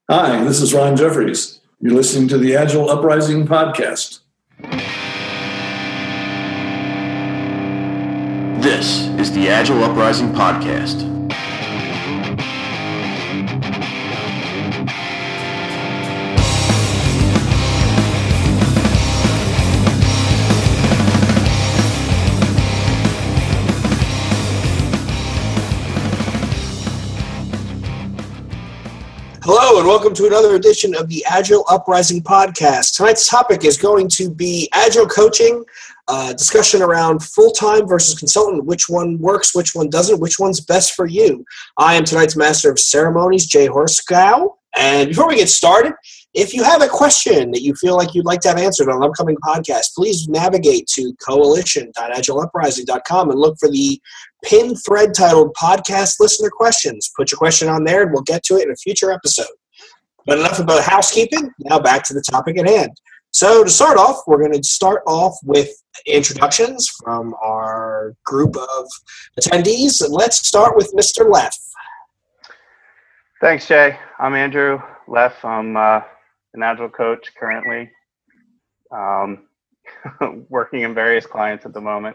Hi, this is Ron Jeffries. You're listening to the Agile Uprising podcast. This is the Agile Uprising podcast. Hello and welcome to another edition of the Agile Uprising podcast. Tonight's topic is going to be Agile coaching, discussion around full-time versus consultant, which one works, which one doesn't, which one's best for you. I am tonight's Master of Ceremonies, Jay Horskow. And before we get started, if you have a question that you feel like you'd like to have answered on an upcoming podcast, please navigate to coalition.agileuprising.com and look for the pinned thread titled Podcast Listener Questions. Put your question on there and we'll get to it in a future episode. But enough about housekeeping. Now back to the topic at hand. So to start off, we're going to start off with introductions from our group of attendees. And let's start with Mr. Leff. Thanks, Jay. I'm Andrew Leff. I'm an Agile coach currently, working in various clients at the moment.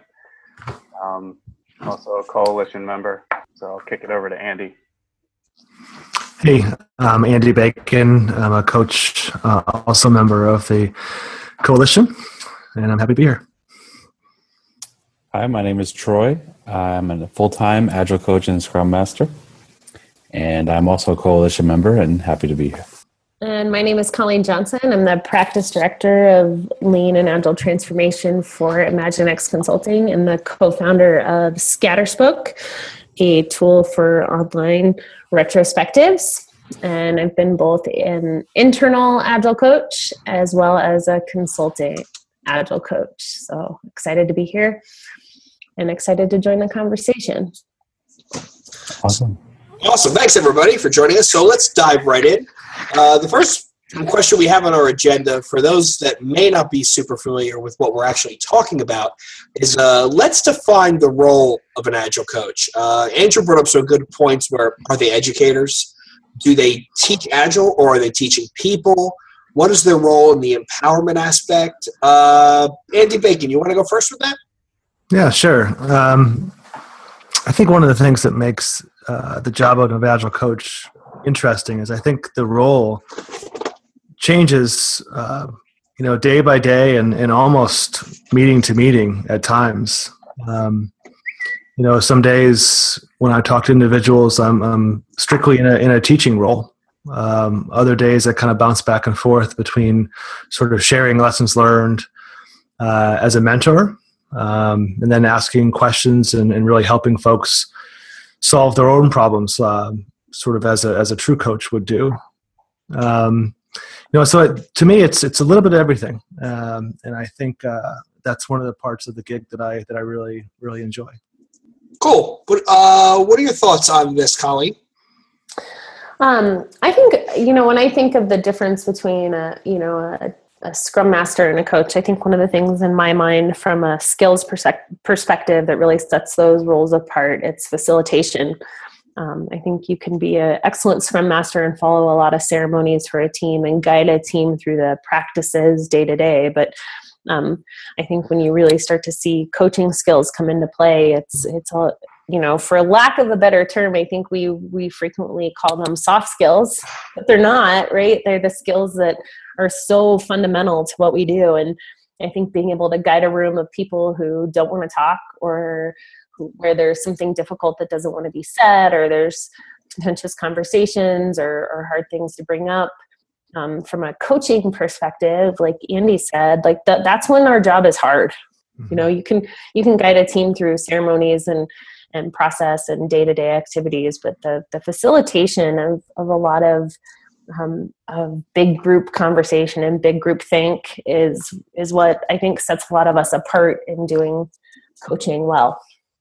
Also a coalition member, so I'll kick it over to Andy. Hey, I'm Andy Bacon. I'm a coach, also a member of the coalition, and I'm happy to be here. Hi, my name is Troy. I'm a full-time Agile coach and Scrum Master, and I'm also a coalition member and happy to be here. And my name is Colleen Johnson. I'm the practice director of Lean and Agile Transformation for Imaginext Consulting and the co-founder of Scatterspoke, a tool for online retrospectives. And I've been both an internal Agile coach as well as a consulting Agile coach. So excited to be here and excited to join the conversation. Awesome. Thanks, everybody, for joining us. So let's dive right in. The first question we have on our agenda, for those that may not be super familiar with what we're actually talking about, is let's define the role of an Agile coach. Andrew brought up some good points where, are they educators? Do they teach Agile or are they teaching people? What is their role in the empowerment aspect? Andy Bacon, you want to go first with that? Yeah, sure. I think one of the things that makes the job of an Agile coach interesting is I think the role changes, day by day and almost meeting to meeting at times. Some days when I talk to individuals, I'm strictly in a teaching role. Other days I kind of bounce back and forth between sort of sharing lessons learned as a mentor, and then asking questions and really helping folks solve their own problems, sort of as a true coach would do. So to me, it's a little bit of everything, and I think that's one of the parts of the gig that I really really enjoy. Cool. But what are your thoughts on this, Colleen? I think when I think of the difference between a Scrum Master and a coach, I think one of the things in my mind from a skills perspective that really sets those roles apart, it's facilitation. I think you can be an excellent Scrum Master and follow a lot of ceremonies for a team and guide a team through the practices day to day. But I think when you really start to see coaching skills come into play, it's all, for lack of a better term, I think we frequently call them soft skills, but they're not, right? They're the skills that are so fundamental to what we do. And I think being able to guide a room of people who don't want to talk, or where there's something difficult that doesn't want to be said, or there's contentious conversations or hard things to bring up, from a coaching perspective, like Andy said, like that's when our job is hard. Mm-hmm. You can guide a team through ceremonies and process and day-to-day activities, but the facilitation of a lot of big group conversation and big group think is what I think sets a lot of us apart in doing coaching well.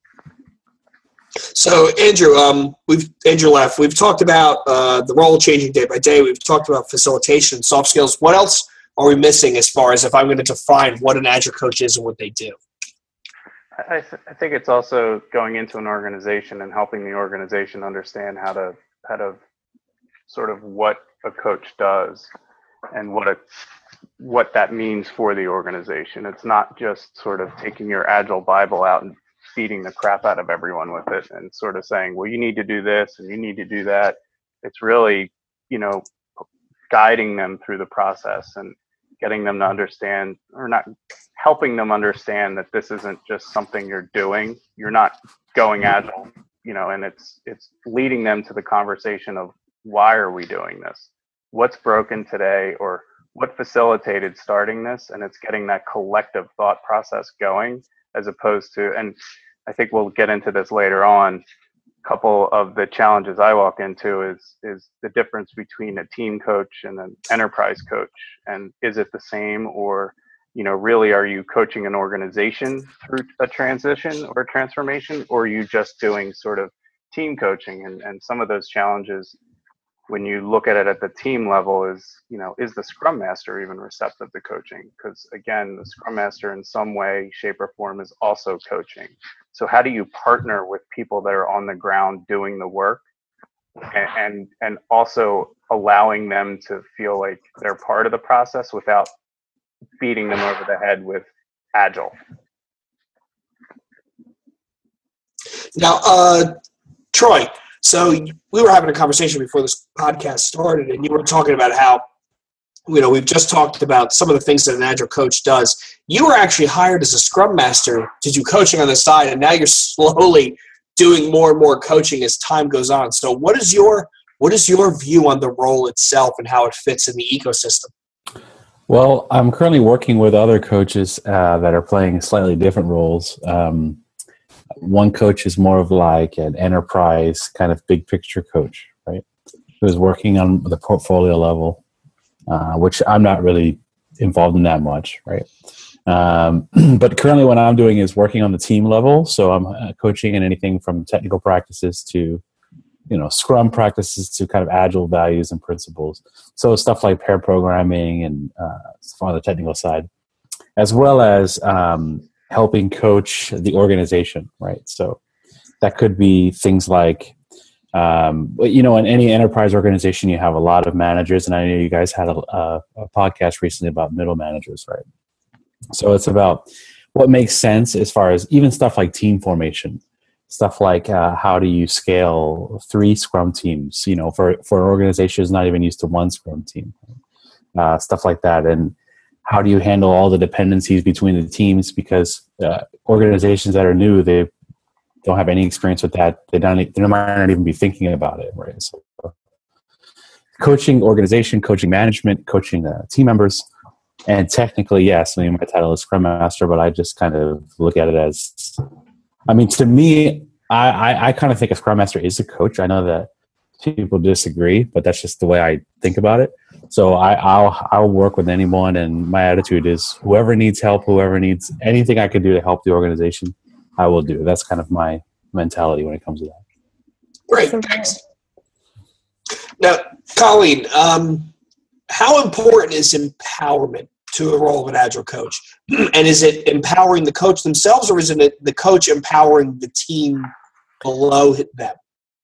So Andrew, Andrew Leff, we've talked about the role changing day by day. We've talked about facilitation, soft skills. What else are we missing as far as if I'm going to define what an Agile coach is and what they do? I think it's also going into an organization and helping the organization understand how to sort of what a coach does and what that means for the organization. It's not just sort of taking your Agile Bible out and feeding the crap out of everyone with it and sort of saying, well, you need to do this and you need to do that. It's really, guiding them through the process and getting them to understand, or not helping them understand, that this isn't just something you're doing. You're not going Agile, and it's leading them to the conversation of, why are we doing this? What's broken today, or what facilitated starting this? And it's getting that collective thought process going, as opposed to, and I think we'll get into this later on, a couple of the challenges I walk into is the difference between a team coach and an enterprise coach. And is it the same, or, really, are you coaching an organization through a transition or a transformation, or are you just doing sort of team coaching? And some of those challenges, when you look at it at the team level, is the Scrum Master even receptive to coaching? Because again, the Scrum Master in some way, shape, or form is also coaching. So how do you partner with people that are on the ground doing the work, and also allowing them to feel like they're part of the process without beating them over the head with Agile? Now, Troy, so we were having a conversation before this podcast started, and you were talking about how, we've just talked about some of the things that an Agile coach does. You were actually hired as a Scrum Master to do coaching on the side, and now you're slowly doing more and more coaching as time goes on. So what is your view on the role itself and how it fits in the ecosystem? Well, I'm currently working with other coaches that are playing slightly different roles. One coach is more of like an enterprise kind of big picture coach, right? Who's working on the portfolio level, which I'm not really involved in that much, right? But currently what I'm doing is working on the team level. So I'm coaching in anything from technical practices to, Scrum practices to kind of Agile values and principles. So stuff like pair programming and stuff on the technical side, as well as helping coach the organization, right? So that could be things like, in any enterprise organization, you have a lot of managers, and I know you guys had a podcast recently about middle managers, right? So it's about what makes sense as far as even stuff like team formation, stuff like how do you scale 3 Scrum teams, for an organization who's not even used to 1 Scrum team, stuff like that. And how do you handle all the dependencies between the teams? Because organizations that are new, they don't have any experience with that. They might not even be thinking about it, right? So coaching organization, coaching management, coaching team members. And technically, yes, my title is Scrum Master, but I just kind of look at it as, to me, I kind of think a Scrum Master is a coach. I know that people disagree, but that's just the way I think about it. So I'll work with anyone, and my attitude is whoever needs help, whoever needs anything I can do to help the organization, I will do. That's kind of my mentality when it comes to that. Great, thanks. Now, Colleen, how important is empowerment to the role of an Agile coach? And is it empowering the coach themselves, or is it the coach empowering the team below them?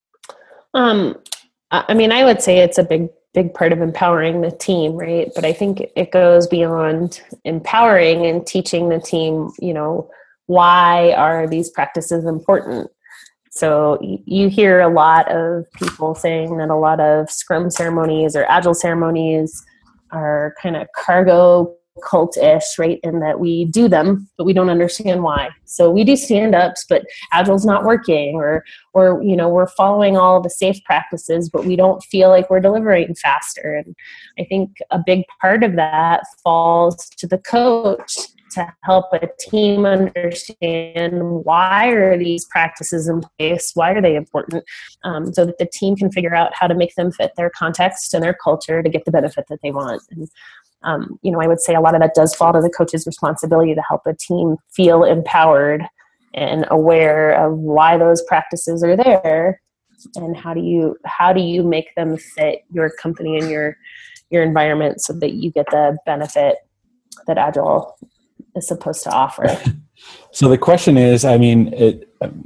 I would say it's a big part of empowering the team, right? But I think it goes beyond empowering and teaching the team, why are these practices important? So you hear a lot of people saying that a lot of Scrum ceremonies or Agile ceremonies are kind of cargo cult-ish, right? In that we do them, but we don't understand why. So we do stand-ups, but Agile's not working, or we're following all the safe practices, but we don't feel like we're delivering faster. And I think a big part of that falls to the coach to help a team understand why are these practices in place, why are they important, so that the team can figure out how to make them fit their context and their culture to get the benefit that they want. And I would say a lot of that does fall to the coach's responsibility to help a team feel empowered and aware of why those practices are there, and how do you make them fit your company and your environment so that you get the benefit that Agile is supposed to offer. So the question is,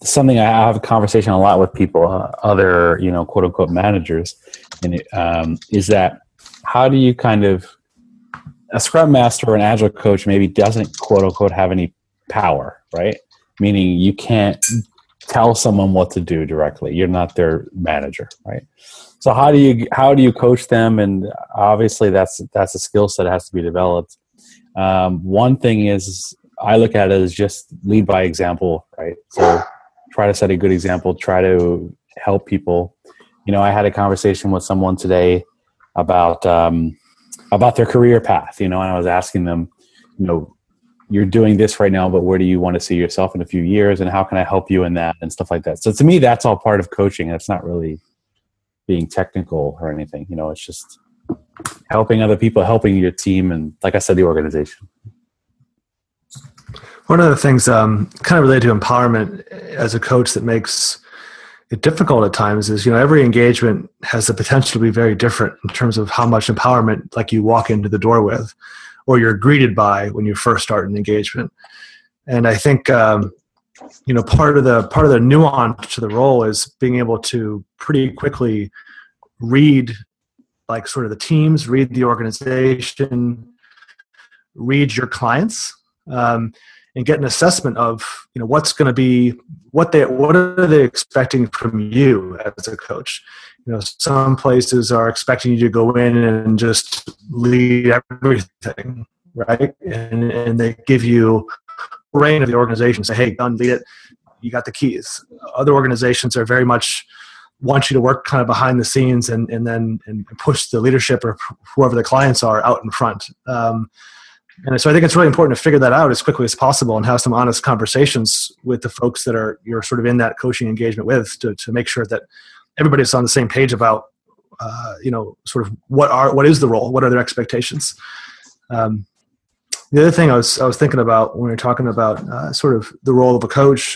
something I have a conversation a lot with people, other, quote unquote managers, and is that how do you kind of, a Scrum Master or an Agile coach maybe doesn't quote unquote have any power, right? Meaning you can't tell someone what to do directly. You're not their manager, right? So how do you coach them? And obviously that's a skill set that has to be developed. One thing is, I look at it as just lead by example, right? So try to set a good example, try to help people. I had a conversation with someone today about their career path, and I was asking them, you're doing this right now, but where do you want to see yourself in a few years, and how can I help you in that, and stuff like that. So to me, that's all part of coaching. It's not really being technical or anything. It's just helping other people, helping your team, and like I said, the organization. One of the things kind of related to empowerment as a coach that makes it difficult at times is, every engagement has the potential to be very different in terms of how much empowerment, like, you walk into the door with, or you're greeted by when you first start an engagement. And I think, part of the nuance to the role is being able to pretty quickly read, like, sort of the teams, read the organization, read your clients, and get an assessment of, what's going to be, what are they expecting from you as a coach. Some places are expecting you to go in and just lead everything, right? And they give you reign of the organization, say, hey, done, lead it. You got the keys. Other organizations are very much want you to work kind of behind the scenes and push the leadership or whoever the clients are out in front. And so I think it's really important to figure that out as quickly as possible and have some honest conversations with the folks that you're sort of in that coaching engagement with to make sure that everybody's on the same page about, sort of what is the role, what are their expectations. The other thing I was thinking about when we were talking about sort of the role of a coach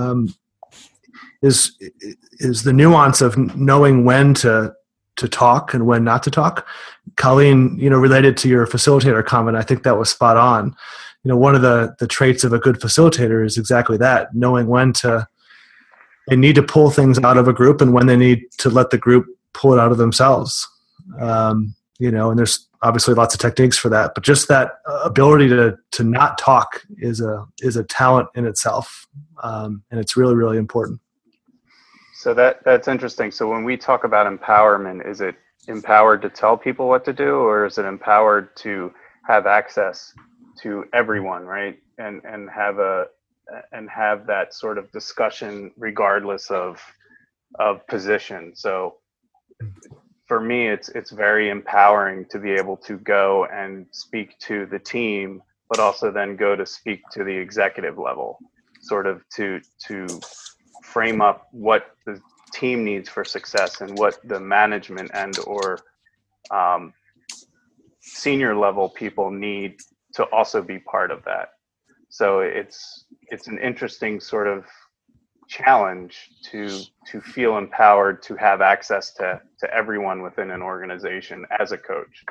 is the nuance of knowing when to talk and when not to talk. Colleen, related to your facilitator comment, I think that was spot on. One of the traits of a good facilitator is exactly that, knowing when they need to pull things out of a group and when they need to let the group pull it out of themselves. And there's obviously lots of techniques for that, but just that ability to not talk is a talent in itself. And it's really, really important. So that's interesting. So when we talk about empowerment, is it empowered to tell people what to do, or is it empowered to have access to everyone, right? And have that sort of discussion regardless of position. So for me, it's very empowering to be able to go and speak to the team, but also then go to speak to the executive level, sort of to frame up what the team needs for success and what the management and or senior level people need to also be part of that. So it's an interesting sort of challenge to feel empowered to have access to everyone within an organization as a coach,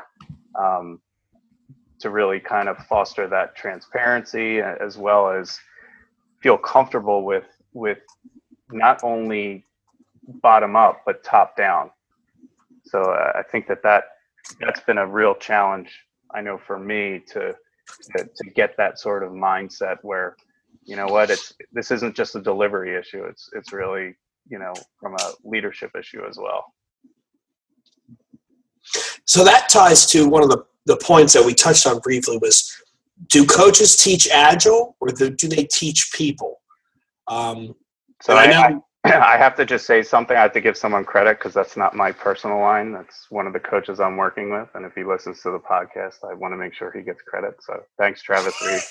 to really kind of foster that transparency as well as feel comfortable with not only bottom up but top down. So I think that's been a real challenge, I know, for me to get that sort of mindset where, this isn't just a delivery issue, it's really, from a leadership issue as well. So that ties to one of the points that we touched on briefly was, do coaches teach Agile or do they teach people? So I have to just say something. I have to give someone credit because that's not my personal line. That's one of the coaches I'm working with. And if he listens to the podcast, I want to make sure he gets credit. So thanks, Travis Reed.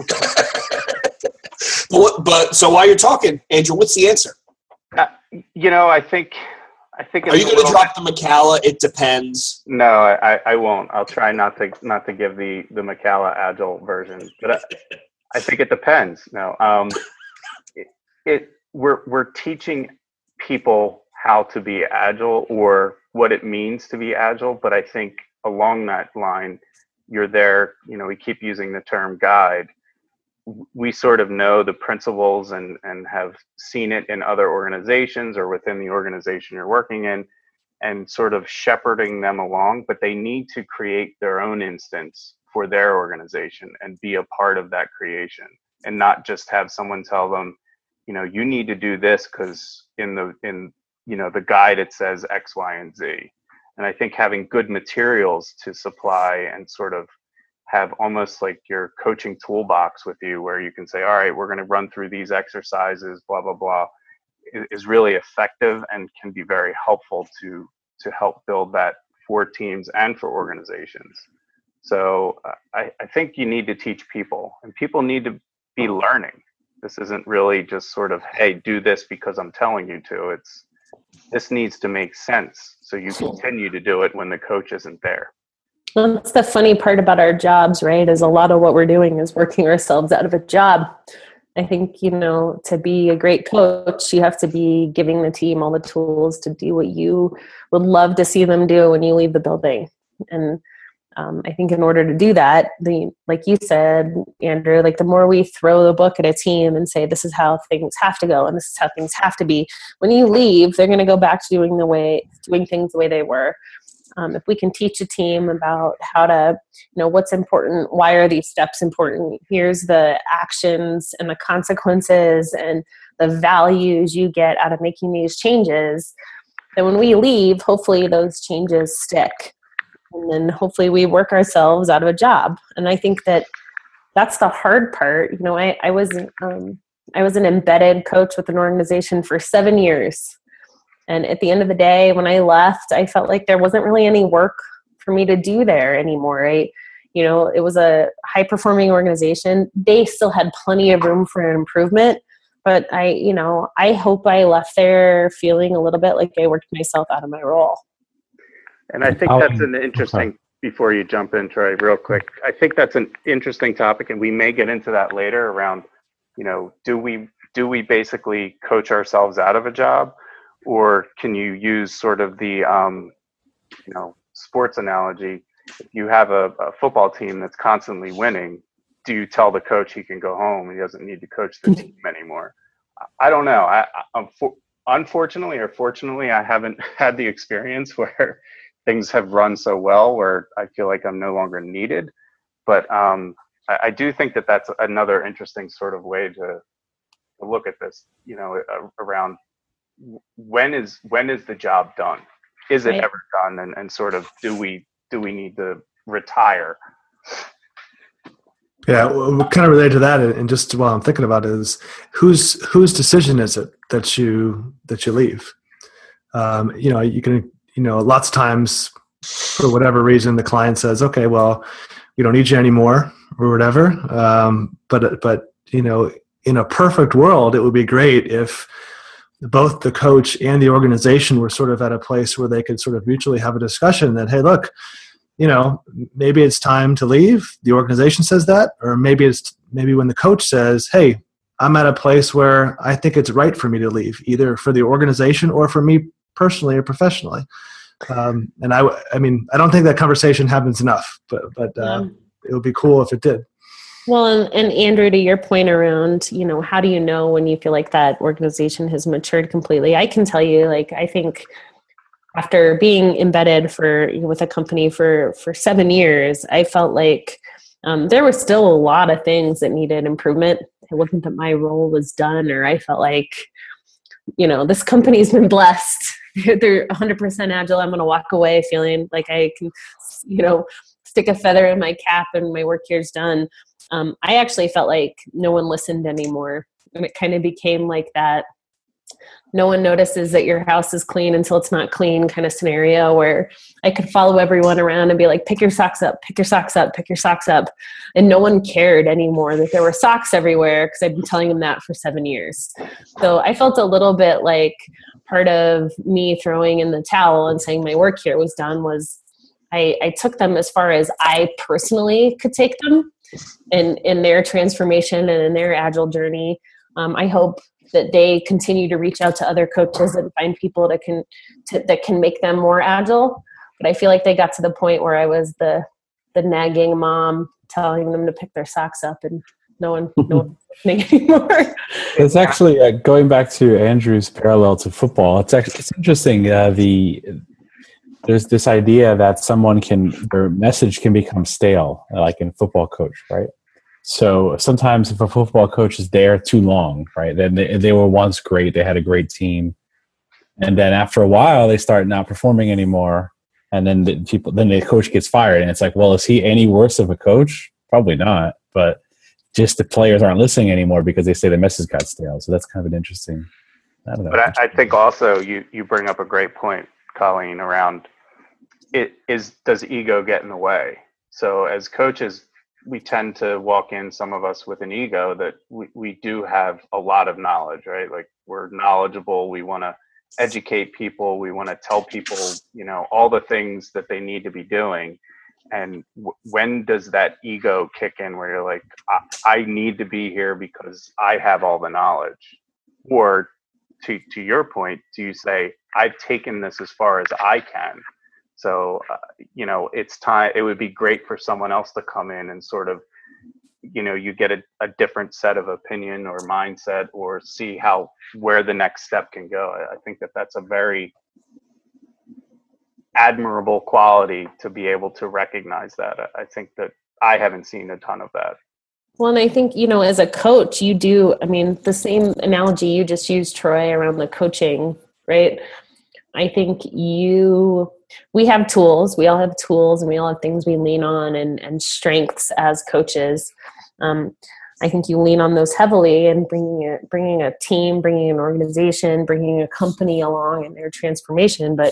But so while you're talking, Andrew, what's the answer? I think. Are you going to drop the Macala? It depends. No, I won't. I'll try not to give the Macala Agile version, but I think it depends. No, we're teaching people how to be Agile or what it means to be Agile, but I think along that line, you're there. We keep using the term guide. we sort of know the principles and have seen it in other organizations or within the organization you're working in, and sort of shepherding them along, but they need to create their own instance for their organization and be a part of that creation, and not just have someone tell them, you need to do this because in the guide it says X, Y, and Z. And I think having good materials to supply and sort of have almost like your coaching toolbox with you, where you can say, all right, we're going to run through these exercises, blah, blah, blah, is really effective and can be very helpful to help build that for teams and for organizations. So I think you need to teach people, and people need to be learning. This isn't really just sort of, hey, do this because I'm telling you to. This needs to make sense so you continue to do it when the coach isn't there. Well, that's the funny part about our jobs, right? Is a lot of what we're doing is working ourselves out of a job. I think, to be a great coach, you have to be giving the team all the tools to do what you would love to see them do when you leave the building. And I think in order to do that, like you said, Andrew, like the more we throw the book at a team and say, this is how things have to go and this is how things have to be, when you leave, they're going to go back to doing things the way they were. If we can teach a team about how to, what's important, why are these steps important, here's the actions and the consequences and the values you get out of making these changes, then when we leave, hopefully those changes stick. And then hopefully we work ourselves out of a job. And I think that's the hard part. I was an embedded coach with an organization for 7 years. And at the end of the day, when I left, I felt like there wasn't really any work for me to do there anymore, right? It was a high-performing organization. They still had plenty of room for improvement. But I hope I left there feeling a little bit like I worked myself out of my role. And I think that's an interesting, before you jump in, Troy, real quick, I think that's an interesting topic, and we may get into that later around, do we basically coach ourselves out of a job? Or can you use sort of the, sports analogy? If you have a football team that's constantly winning, do you tell the coach he can go home and he doesn't need to coach the team anymore? I don't know. Unfortunately or fortunately, I haven't had the experience where things have run so well where I feel like I'm no longer needed. But I do think that that's another interesting sort of way to look at this, around when is the job done? Is it ever done? And sort of do we need to retire? Yeah, we'll kind of relate to that, and just while I'm thinking about it, is whose decision is it that you leave? You can, lots of times for whatever reason the client says, okay, well, we don't need you anymore or whatever. But in a perfect world, it would be great if both the coach and the organization were sort of at a place where they could sort of mutually have a discussion that, hey, look, maybe it's time to leave. The organization says that, or maybe when the coach says, hey, I'm at a place where I think it's right for me to leave, either for the organization or for me personally or professionally. And I don't think that conversation happens enough, but it would be cool if it did. Well, and Andrew, to your point around, how do you know when you feel like that organization has matured completely? I can tell you, I think after being embedded with a company for 7 years, I felt like there were still a lot of things that needed improvement. It wasn't that my role was done, or I felt like, this company's been blessed. They're 100% agile. I'm going to walk away feeling like I can, stick a feather in my cap and my work here's done. I actually felt like no one listened anymore. And it kind of became like that no one notices that your house is clean until it's not clean kind of scenario, where I could follow everyone around and be like, pick your socks up, pick your socks up, pick your socks up. And no one cared anymore that there were socks everywhere because I'd been telling them that for 7 years. So I felt a little bit like part of me throwing in the towel and saying my work here was done was I took them as far as I personally could take them in their transformation and in their agile journey. I hope that they continue to reach out to other coaches and find people that can make them more agile. But I feel like they got to the point where I was the nagging mom telling them to pick their socks up and no one's listening anymore. It's actually going back to Andrew's parallel to football. It's interesting. There's this idea that their message can become stale, like in football coach, right? So sometimes if a football coach is there too long, right, then they were once great, they had a great team, and then after a while they start not performing anymore, and then the coach gets fired, and it's like, well, is he any worse of a coach? Probably not, but just the players aren't listening anymore because they say the message got stale. So that's kind of an interesting. I don't know. But I think also you bring up a great point, Colleen, around does ego get in the way? So as coaches, we tend to walk in, some of us, with an ego that we do have a lot of knowledge, right? Like, we're knowledgeable. We want to educate people. We want to tell people, all the things that they need to be doing. And when does that ego kick in where you're like, I need to be here because I have all the knowledge? Or to your point, do you say, I've taken this as far as I can? So, it's time. It would be great for someone else to come in and sort of, you get a different set of opinion or mindset, or see where the next step can go. I think that's a very admirable quality to be able to recognize that. I think that I haven't seen a ton of that. Well, and I think, as a coach, you do, the same analogy you just used, Troy, around the coaching, right? I think we have tools, we all have tools, and we all have things we lean on and strengths as coaches. I think you lean on those heavily, and bringing a team, bringing an organization, bringing a company along in their transformation. But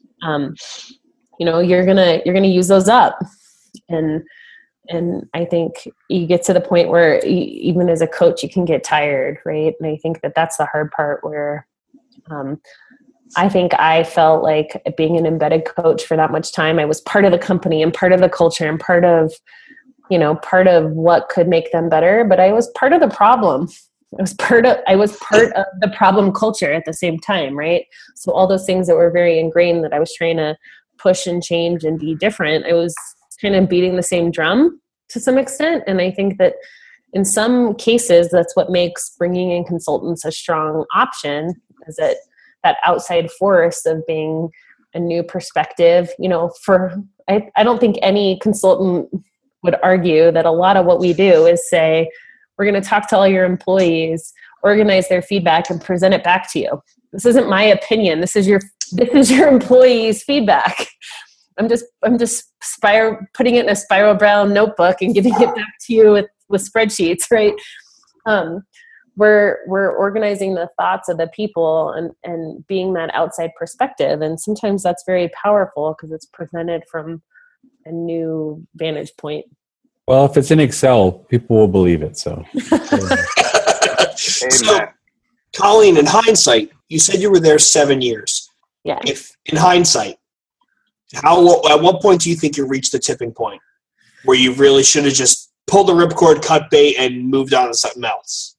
you're gonna use those up, and I think you get to the point where even as a coach, you can get tired, right? And I think that's the hard part, where I think I felt like, being an embedded coach for that much time, I was part of the company and part of the culture and part of what could make them better, but I was part of the problem. I was part of the problem culture at the same time, right? So all those things that were very ingrained that I was trying to push and change and be different, I was kind of beating the same drum to some extent. And I think that in some cases, that's what makes bringing in consultants a strong option, is that outside force of being a new perspective. I don't think any consultant would argue that a lot of what we do is say, we're going to talk to all your employees, organize their feedback, and present it back to you. This isn't my opinion. This is your employees' feedback. I'm just putting it in a spiral brown notebook and giving it back to you with spreadsheets, right? We're organizing the thoughts of the people and being that outside perspective. And sometimes that's very powerful because it's presented from a new vantage point. Well, if it's in Excel, people will believe it. So, So, Colleen, in hindsight, you said you were there 7 years. Yeah. If in hindsight, at what point do you think you reached the tipping point where you really should have just pulled the ripcord, cut bait, and moved on to something else?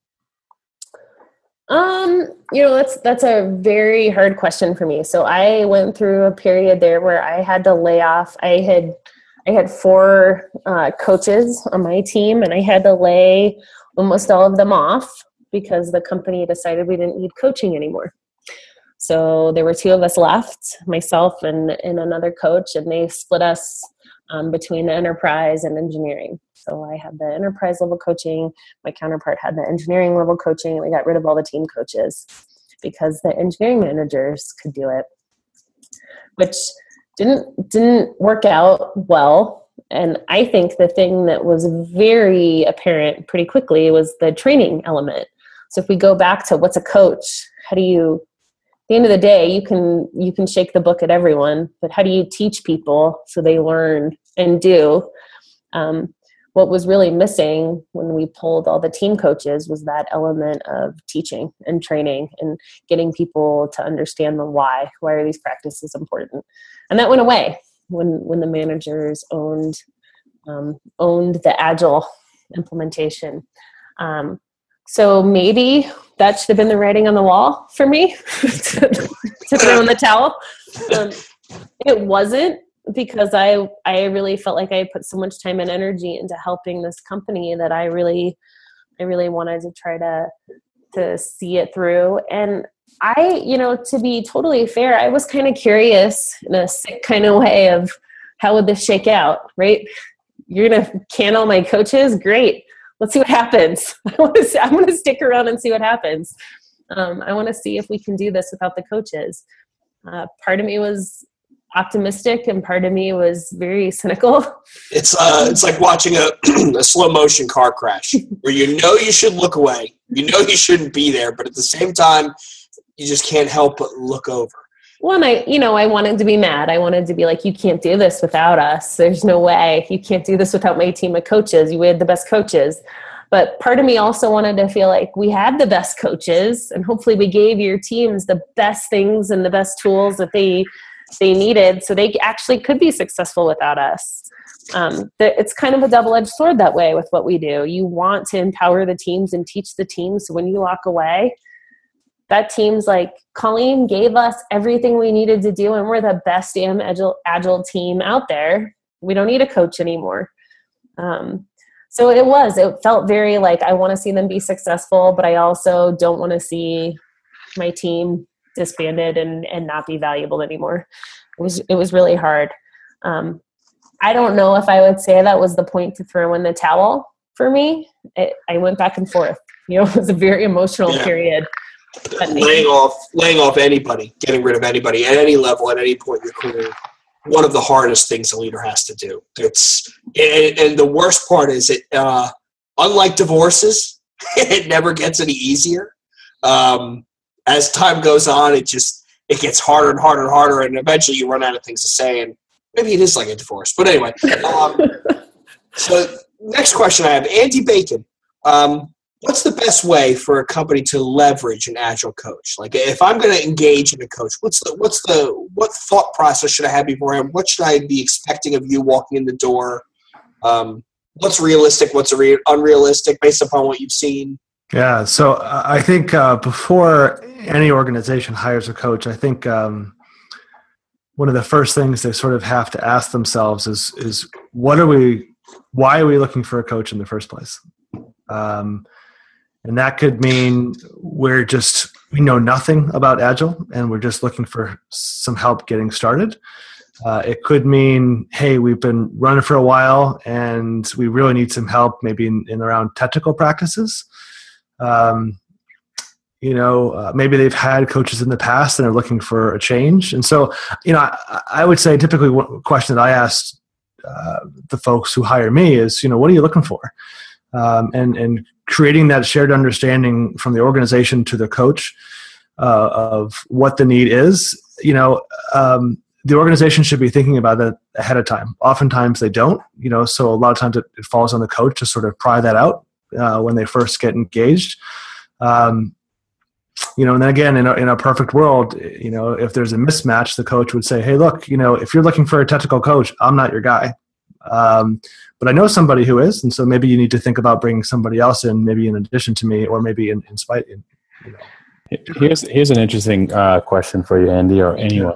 That's a very hard question for me. So I went through a period there where I had to lay off. I had 4 coaches on my team, and I had to lay almost all of them off because the company decided we didn't need coaching anymore. So there were 2 of us left, myself and another coach, and they split us between the enterprise and engineering. So I had the enterprise level coaching, my counterpart had the engineering level coaching, and we got rid of all the team coaches because the engineering managers could do it, which didn't work out well. And I think the thing that was very apparent pretty quickly was the training element. So if we go back to what's a coach, at the end of the day, you can shake the book at everyone, but how do you teach people so they learn and do? What was really missing when we pulled all the team coaches was that element of teaching and training and getting people to understand the why. Why are these practices important? And that went away when the managers owned the Agile implementation. So maybe that should have been the writing on the wall for me to throw in the towel. It wasn't, because I really felt like I put so much time and energy into helping this company that I really I really wanted to try to see it through. And I, to be totally fair, I was kind of curious in a sick kind of way of how would this shake out, right? You're going to can all my coaches? Great. Let's see what happens. I'm going to stick around and see what happens. I want to see if we can do this without the coaches. Part of me was optimistic and part of me was very cynical. It's like watching a slow motion car crash where you should look away. You shouldn't be there, but at the same time, you just can't help but look over. Well, and I wanted to be mad. I wanted to be like, you can't do this without us. There's no way. You can't do this without my team of coaches. You had the best coaches. But part of me also wanted to feel like we had the best coaches and hopefully we gave your teams the best things and the best tools that they needed so they actually could be successful without us. It's kind of a double-edged sword that way with what we do. You want to empower the teams and teach the teams. So when you walk away, that team's like, Colleen gave us everything we needed to do and we're the best damn agile team out there. We don't need a coach anymore. So it felt very like I want to see them be successful, but I also don't want to see my team disbanded and not be valuable anymore. It was really hard. I don't know if I would say that was the point to throw in the towel for me. I went back and forth. It was a very emotional period. Laying off anybody, getting rid of anybody at any level, at any point in your career, one of the hardest things a leader has to do. And the worst part is unlike divorces, it never gets any easier. As time goes on, it gets harder and harder and harder, and eventually you run out of things to say, and maybe it is like a divorce. But anyway, so next question I have, Andy Bacon. What's the best way for a company to leverage an agile coach? Like, if I'm going to engage in a coach, what thought process should I have beforehand? What should I be expecting of you walking in the door? What's realistic? What's unrealistic based upon what you've seen? Yeah. So I think before any organization hires a coach, I think one of the first things they sort of have to ask themselves is why are we looking for a coach in the first place? And that could mean we know nothing about Agile and we're just looking for some help getting started. It could mean, hey, we've been running for a while and we really need some help maybe in around technical practices. Maybe they've had coaches in the past and are looking for a change. And so, I would say typically one question that I ask the folks who hire me is, what are you looking for? And creating that shared understanding from the organization to the coach of what the need is. The organization should be thinking about that ahead of time. Oftentimes they don't, so a lot of times it falls on the coach to sort of pry that out when they first get engaged. And then again, in a perfect world, if there's a mismatch, the coach would say, hey, look, if you're looking for a technical coach, I'm not your guy. But I know somebody who is, and so maybe you need to think about bringing somebody else in, maybe in addition to me, or maybe in spite. Here's an interesting question for you, Andy, or anyone.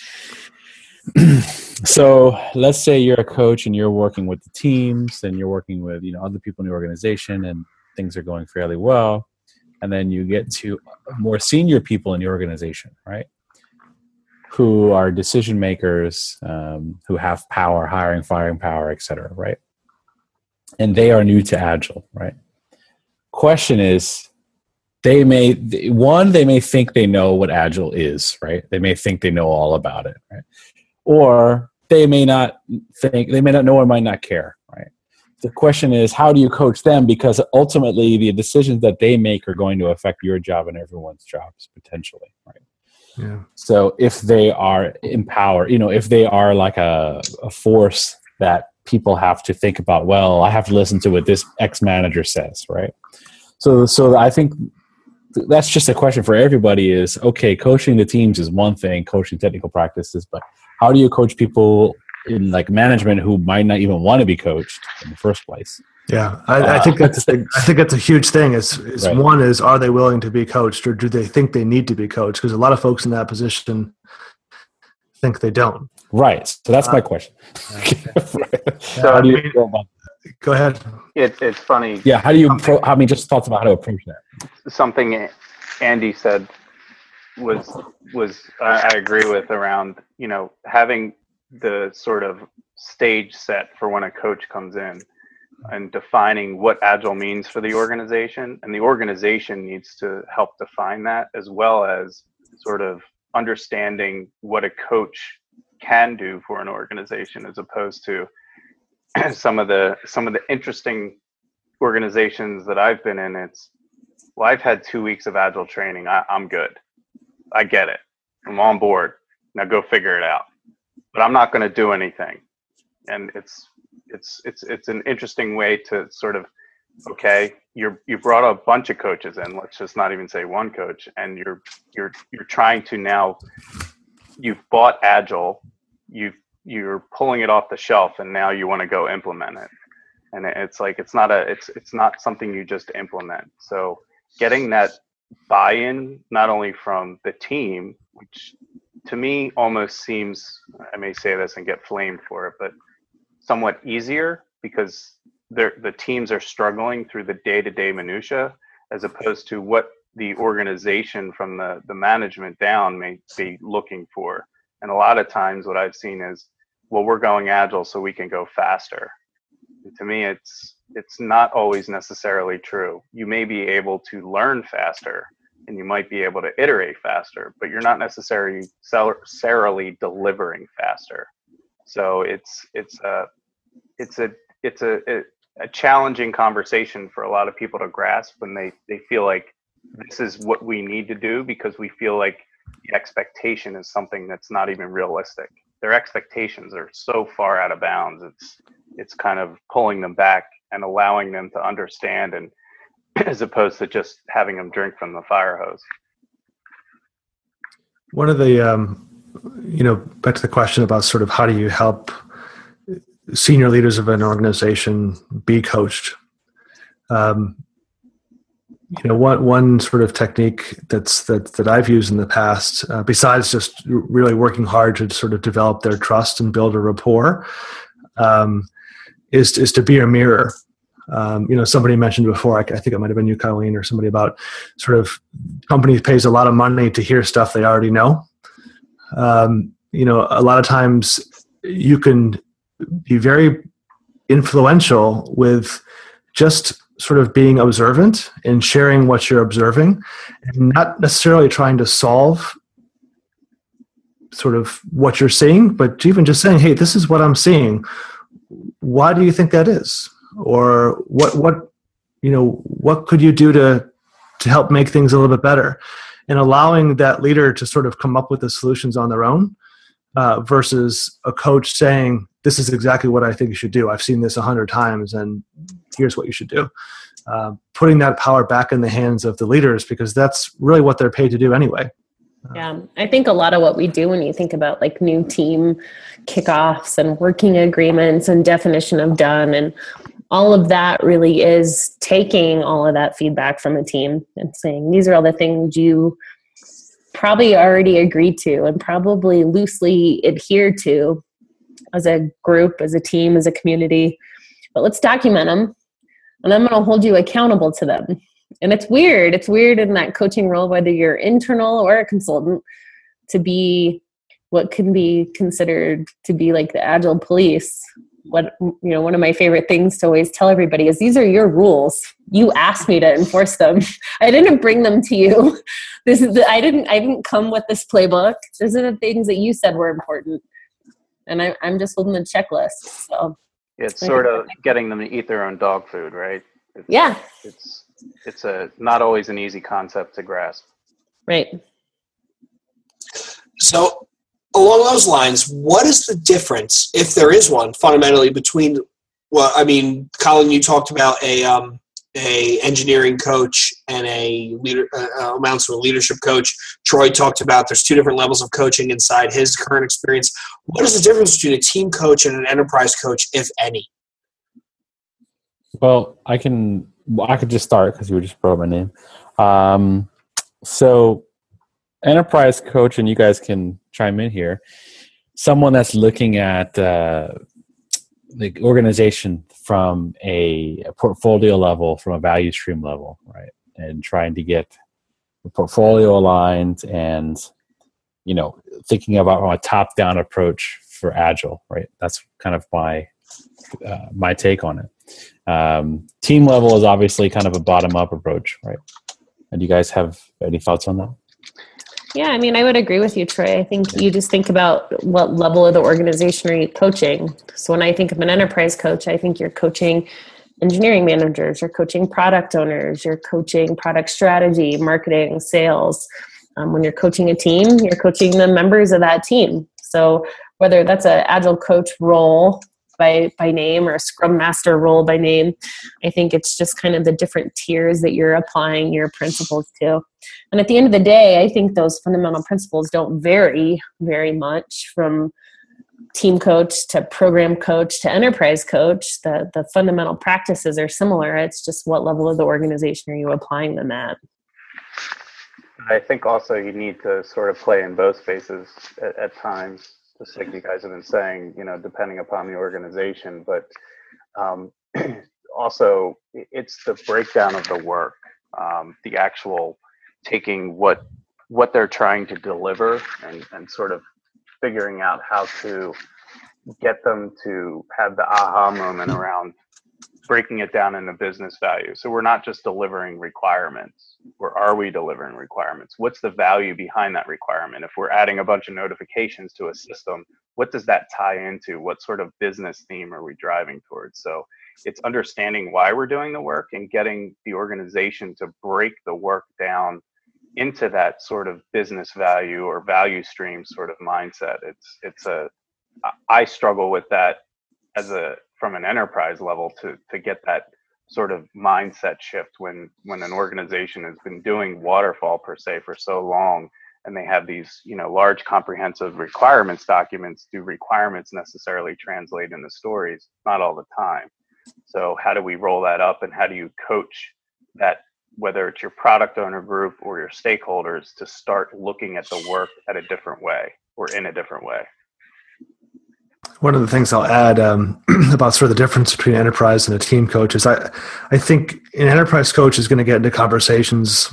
So let's say you're a coach and you're working with the teams, and you're working with other people in the organization, and things are going fairly well, and then you get to more senior people in the organization, right? Who are decision makers, who have power, hiring, firing power, et cetera, right? And they are new to Agile, right? Question is, they may think they know what Agile is, right? They may think they know all about it, right? Or they may not know or might not care, right? The question is, how do you coach them? Because ultimately the decisions that they make are going to affect your job and everyone's jobs potentially, right? Yeah. So if they are empowered, if they are like a force that people have to think about, well, I have to listen to what this X manager says, right? So I think that's just a question for everybody is, okay, coaching the teams is one thing, coaching technical practices, but how do you coach people in like management who might not even want to be coached in the first place? Yeah, I think that's a huge thing. Is right. One is, are they willing to be coached, or do they think they need to be coached? Because a lot of folks in that position think they don't. Right. So that's my question. So how do you feel about that? Go ahead. It's funny. Yeah, how do you? Just thoughts about how to approach that. Something Andy said was I agree with, around, having the sort of stage set for when a coach comes in and defining what Agile means for the organization, and the organization needs to help define that, as well as sort of understanding what a coach can do for an organization, as opposed to some of the interesting organizations that I've been in. I've had 2 weeks of Agile training. I'm good. I get it. I'm on board. Now go figure it out. But I'm not going to do anything. And it's an interesting way to sort of, okay, you brought a bunch of coaches in. Let's just not even say one coach, and you're trying to now. You've bought Agile. You're pulling it off the shelf, and now you want to go implement it. And it's like it's not something you just implement. So getting that buy-in, not only from the team, which to me almost seems, I may say this and get flamed for it, but somewhat easier, because the teams are struggling through the day-to-day minutia, as opposed to what the organization from the management down may be looking for. And a lot of times what I've seen is, well, we're going Agile so we can go faster. And to me, it's not always necessarily true. You may be able to learn faster, and you might be able to iterate faster, but you're not necessarily delivering faster. So it's a challenging conversation for a lot of people to grasp when they feel like this is what we need to do, because we feel like the expectation is something that's not even realistic. Their expectations are so far out of bounds. It's kind of pulling them back and allowing them to understand, and as opposed to just having them drink from the fire hose. One of the, back to the question about sort of how do you help senior leaders of an organization be coached? One sort of technique that I've used in the past, besides just really working hard to sort of develop their trust and build a rapport, is to be a mirror. Somebody mentioned before, I think it might have been you, Colleen, or somebody, about sort of companies pays a lot of money to hear stuff they already know. A lot of times you can be very influential with just sort of being observant and sharing what you're observing, and not necessarily trying to solve sort of what you're seeing, but even just saying, hey, this is what I'm seeing. Why do you think that is? Or what could you do to help make things a little bit better? And allowing that leader to sort of come up with the solutions on their own, versus a coach saying, this is exactly what I think you should do. I've seen this 100 times, and here's what you should do. Putting that power back in the hands of the leaders, because that's really what they're paid to do anyway. Yeah, I think a lot of what we do when you think about like new team kickoffs and working agreements and definition of done, and all of that really is taking all of that feedback from a team and saying, these are all the things you probably already agreed to and probably loosely adhere to as a group, as a team, as a community, but let's document them, and I'm going to hold you accountable to them. And it's weird in that coaching role, whether you're internal or a consultant, to be what can be considered to be like the Agile police. One of my favorite things to always tell everybody is, these are your rules. You asked me to enforce them. I didn't bring them to you. I didn't come with this playbook. These are the things that you said were important, and I'm just holding the checklist. So it's sort of getting them to eat their own dog food, right? It's not always an easy concept to grasp. Right. So along those lines, what is the difference, if there is one, fundamentally between, Colin, you talked about a engineering coach and a leader, amounts to a leadership coach. Troy talked about there's two different levels of coaching inside his current experience. What is the difference between a team coach and an enterprise coach, if any? Well, I could just start because you just brought my name. So enterprise coach, and you guys can chime in here, someone that's looking at the organization from a portfolio level, from a value stream level, right? And trying to get the portfolio aligned and, thinking about a top-down approach for Agile, right? That's kind of my take on it. Team level is obviously kind of a bottom-up approach, right? And do you guys have any thoughts on that? Yeah, I mean, I would agree with you, Troy. I think you just think about what level of the organization are you coaching. So when I think of an enterprise coach, I think you're coaching engineering managers, you're coaching product owners, you're coaching product strategy, marketing, sales. When you're coaching a team, you're coaching the members of that team. So whether that's an Agile coach role by name or a Scrum Master role by name, I think it's just kind of the different tiers that you're applying your principles to. And at the end of the day, I think those fundamental principles don't vary very much from team coach to program coach to enterprise coach. The fundamental practices are similar. It's just what level of the organization are you applying them at? I think also you need to sort of play in both spaces at times, just like you guys have been saying, depending upon the organization. But also, it's the breakdown of the work, the actual taking what they're trying to deliver and sort of figuring out how to get them to have the aha moment around breaking it down into business value. So we're not just delivering requirements, or are we delivering requirements? What's the value behind that requirement? If we're adding a bunch of notifications to a system, what does that tie into? What sort of business theme are we driving towards? So it's understanding why we're doing the work and getting the organization to break the work down into that sort of business value or value stream sort of mindset. I struggle with that from an enterprise level to get that sort of mindset shift when an organization has been doing waterfall per se for so long, and they have these large comprehensive requirements documents. Do requirements necessarily translate into stories? Not all the time. So how do we roll that up, and how do you coach that, whether it's your product owner group or your stakeholders, to start looking at the work at a different way or in a different way? One of the things I'll add about sort of the difference between enterprise and a team coach is I think an enterprise coach is going to get into conversations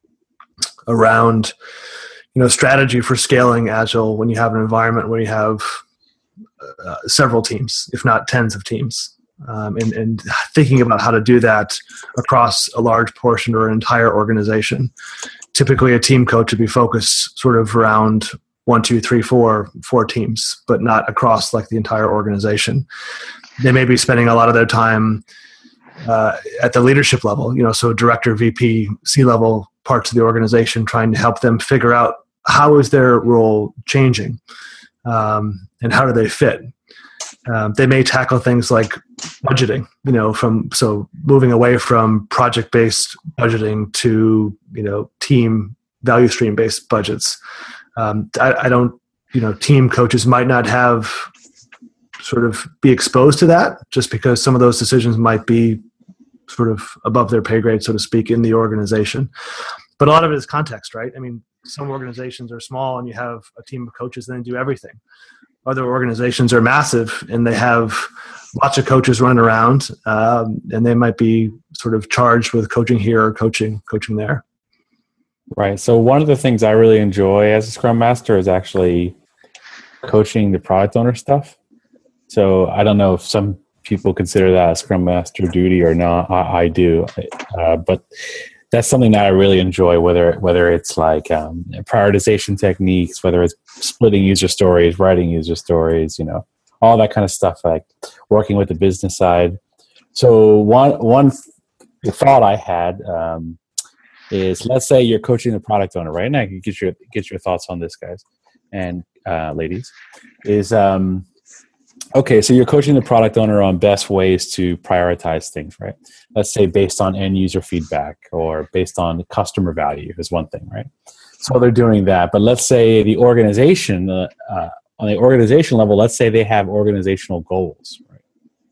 around, strategy for scaling Agile when you have an environment where you have several teams, if not tens of teams, and thinking about how to do that across a large portion or an entire organization. Typically, a team coach would be focused sort of around 1, 2, 3, 4 teams, but not across like the entire organization. They may be spending a lot of their time at the leadership level, so director, VP, C-level parts of the organization, trying to help them figure out how is their role changing and how do they fit. They may tackle things like budgeting, so moving away from project-based budgeting to, team value stream-based budgets. I don't, team coaches might not have sort of be exposed to that just because some of those decisions might be sort of above their pay grade, so to speak, in the organization. But a lot of it is context, right? I mean, some organizations are small and you have a team of coaches and they do everything. Other organizations are massive and they have lots of coaches running around, and they might be sort of charged with coaching here or coaching there. Right. So one of the things I really enjoy as a Scrum Master is actually coaching the product owner stuff. So I don't know if some people consider that a Scrum Master duty or not. I do. But that's something that I really enjoy, whether it's like prioritization techniques, whether it's splitting user stories, writing user stories, all that kind of stuff, like working with the business side. So one thought I had is, let's say you're coaching the product owner, right? And I can get your thoughts on this, guys and ladies. Is okay, so you're coaching the product owner on best ways to prioritize things, right? Let's say based on end user feedback or based on customer value is one thing, right? So they're doing that. But let's say the organization, on the organization level, let's say they have organizational goals, right?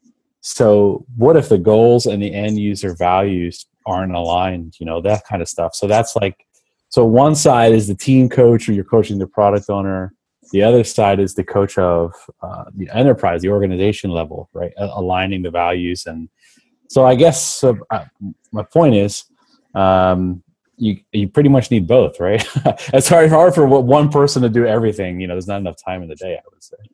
So what if the goals and the end user values aren't aligned, that kind of stuff. So that's like, so one side is the team coach, or you're coaching the product owner. the other side is the coach of the enterprise, the organization level, right? Aligning the values. And so I guess my point is you pretty much need both, right? It's hard for one person to do everything. There's not enough time in the day, I would say.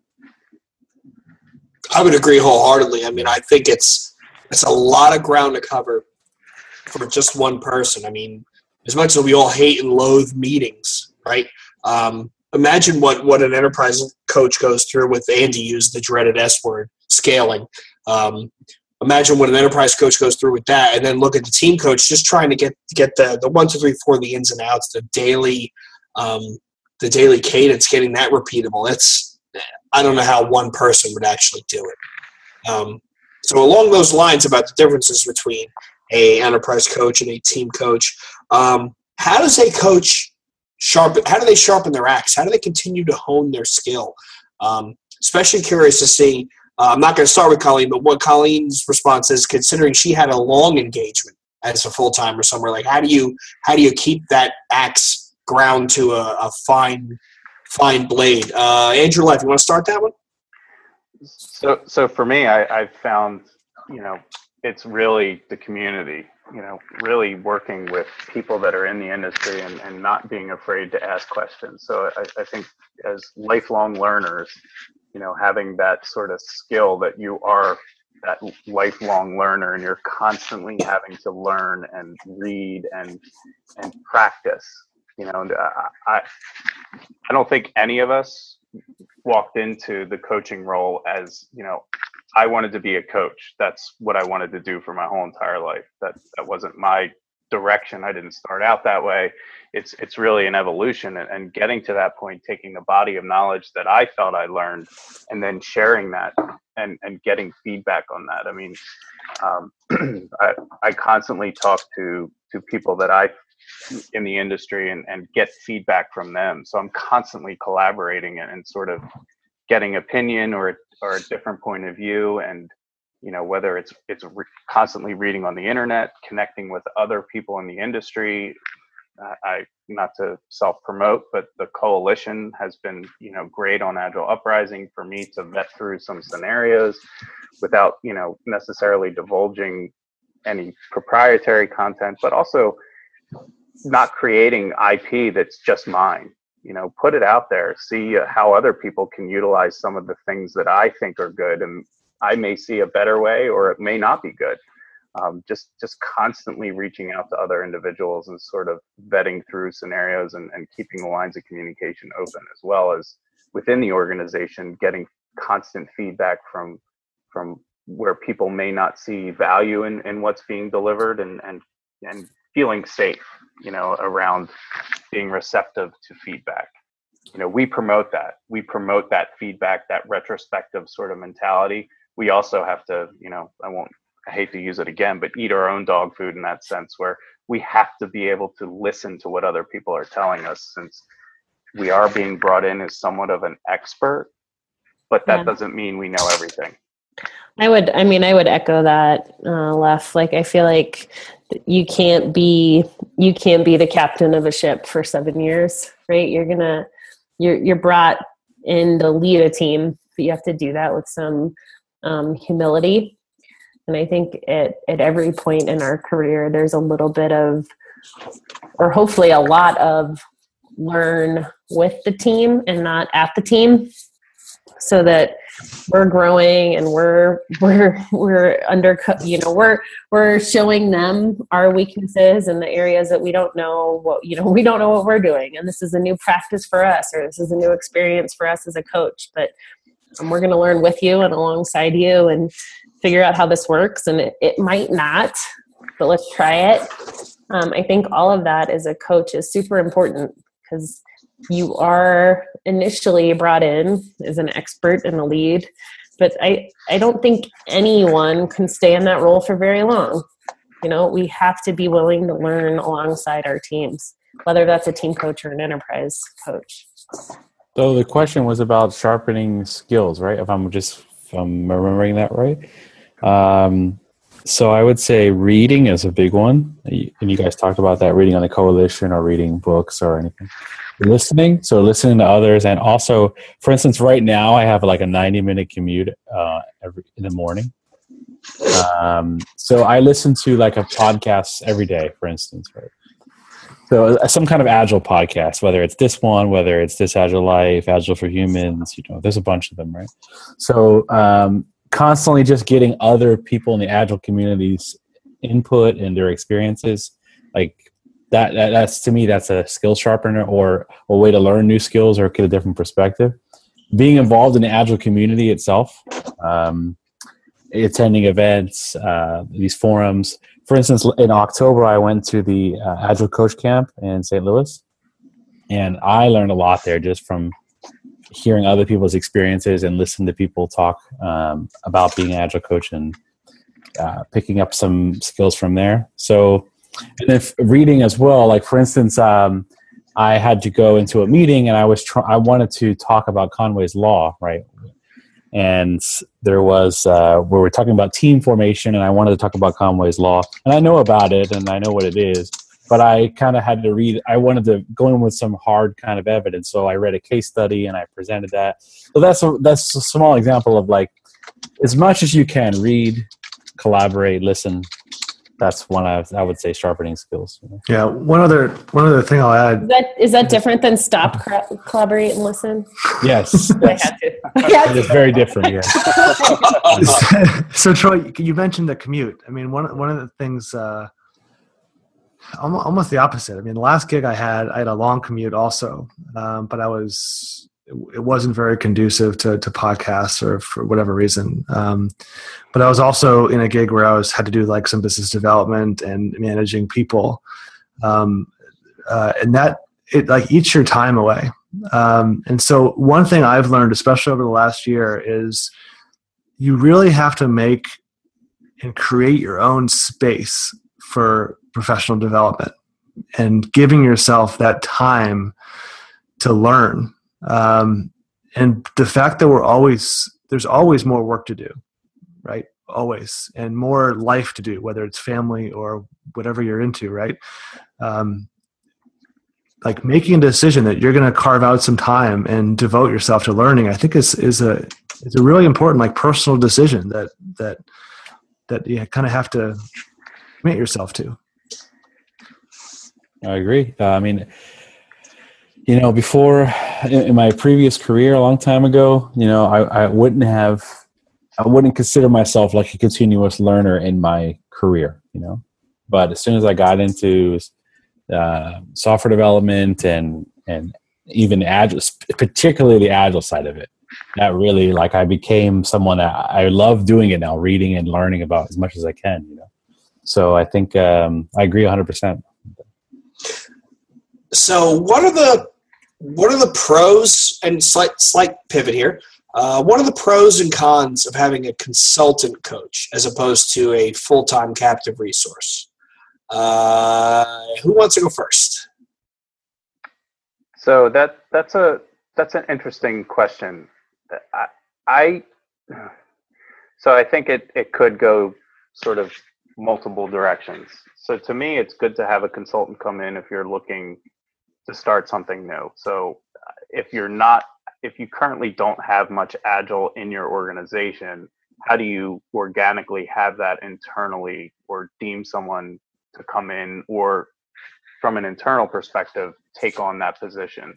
I would agree wholeheartedly. I mean, I think it's a lot of ground to cover for just one person. I mean, as much as we all hate and loathe meetings, right? Imagine what an enterprise coach goes through with, Andy used the dreaded S word, scaling. Imagine what an enterprise coach goes through with that, and then look at the team coach just trying to get the 1, 2, 3, 4, the ins and outs, the daily cadence, getting that repeatable. I don't know how one person would actually do it. So along those lines about the differences between a enterprise coach and a team coach, how does a coach how do they sharpen their axe? How do they continue to hone their skill? Especially curious to see, I'm not going to start with Colleen, but what Colleen's response is, considering she had a long engagement as a full-timer somewhere. Like, how do you keep that axe ground to a fine blade? Andrew Leff, you want to start that one? So for me, I've found, it's really the community, really working with people that are in the industry and not being afraid to ask questions. So I think as lifelong learners, having that sort of skill that you are that lifelong learner and you're constantly having to learn and read and practice. I don't think any of us walked into the coaching role as, I wanted to be a coach. That's what I wanted to do for my whole entire life. That wasn't my direction. I didn't start out that way. It's really an evolution, and getting to that point, taking the body of knowledge that I felt I learned and then sharing that and getting feedback on that. I mean, I constantly talk to people that I in the industry and get feedback from them. So I'm constantly collaborating and sort of getting opinion or a different point of view. And, whether it's constantly reading on the internet, connecting with other people in the industry. I not to self-promote, but the coalition has been, great on Agile Uprising for me to vet through some scenarios without, necessarily divulging any proprietary content, but also not creating IP that's just mine. Put it out there, see how other people can utilize some of the things that I think are good, and I may see a better way, or it may not be good. Just constantly reaching out to other individuals and sort of vetting through scenarios and keeping the lines of communication open, as well as within the organization, getting constant feedback from where people may not see value in what's being delivered, and feeling safe, around being receptive to feedback. We promote that. We promote that feedback, that retrospective sort of mentality. We also have to, I hate to use it again, but eat our own dog food in that sense, where we have to be able to listen to what other people are telling us, since we are being brought in as somewhat of an expert, but that doesn't mean we know everything. I would echo that, Leff. Like, I feel like you can't be the captain of a ship for 7 years, right? You're brought in to lead a team, but you have to do that with some humility. And I think at every point in our career, there's a little bit of, or hopefully a lot of, learn with the team and not at the team, so that we're growing and we're we're showing them our weaknesses and the areas that we don't know what we're doing, and this is a new practice for us, or this is a new experience for us as a coach, but we're going to learn with you and alongside you and figure out how this works. And it might not, but let's try it. I think all of that as a coach is super important, because you are initially brought in as an expert and a lead, but I don't think anyone can stay in that role for very long. We have to be willing to learn alongside our teams, whether that's a team coach or an enterprise coach. So the question was about sharpening skills, right? If I'm remembering that right. So I would say reading is a big one. And you guys talked about that, reading on the coalition or reading books or anything. Listening to others. And also, for instance, right now I have like a 90-minute commute in the morning. So I listen to like a podcast every day, for instance, right? So some kind of agile podcast, whether it's this one, whether it's This Agile Life, Agile for Humans, there's a bunch of them, right? So constantly just getting other people in the agile community's input and their experiences, like that's to me, that's a skill sharpener or a way to learn new skills or get a different perspective. Being involved in the agile community itself, attending events, these forums. For instance, in October, I went to the Agile Coach Camp in St. Louis, and I learned a lot there just from hearing other people's experiences and listening to people talk about being an Agile coach and picking up some skills from there. So, and then reading as well. Like for instance, I had to go into a meeting, and I wanted to talk about Conway's Law, right? And there was where we're talking about team formation, and I wanted to talk about Conway's Law, and I know about it and I know what it is, but I kind of had to read. I wanted to go in with some hard kind of evidence, so I read a case study and I presented that. So that's a small example of like, as much as you can read, collaborate, listen. That's one I would say sharpening skills. Yeah. One other thing I'll add. Is that different than stop, collaborate, and listen? Yes. I had to. It's very different. Yeah. So Troy, you mentioned the commute. I mean, one of the things, almost the opposite. I mean, the last gig I had a long commute also, but it wasn't very conducive to podcasts or for whatever reason. But I was also in a gig where I had to do like some business development and managing people. And that it like eats your time away. And so one thing I've learned, especially over the last year, is you really have to make and create your own space for professional development and giving yourself that time to learn. And the fact that there's always more work to do, right? Always. And more life to do, whether it's family or whatever you're into, right? Like making a decision that you're going to carve out some time and devote yourself to learning, I think is a really important, like personal decision that you kind of have to commit yourself to. I agree. I mean, before in my previous career a long time ago, I wouldn't consider myself like a continuous learner in my career, but as soon as I got into software development and even agile, particularly the agile side of it, that really like I became someone that I love doing it now, reading and learning about as much as I can, So I think I agree 100%. So what are the pros, and slight pivot here, what are the pros and cons of having a consultant coach as opposed to a full-time captive resource? Who wants to go first? So that's an interesting question. I think it could go sort of multiple directions. So to me, it's good to have a consultant come in if you're looking to start something new. So if you currently don't have much agile in your organization, how do you organically have that internally, or deem someone to come in, or from an internal perspective, take on that position?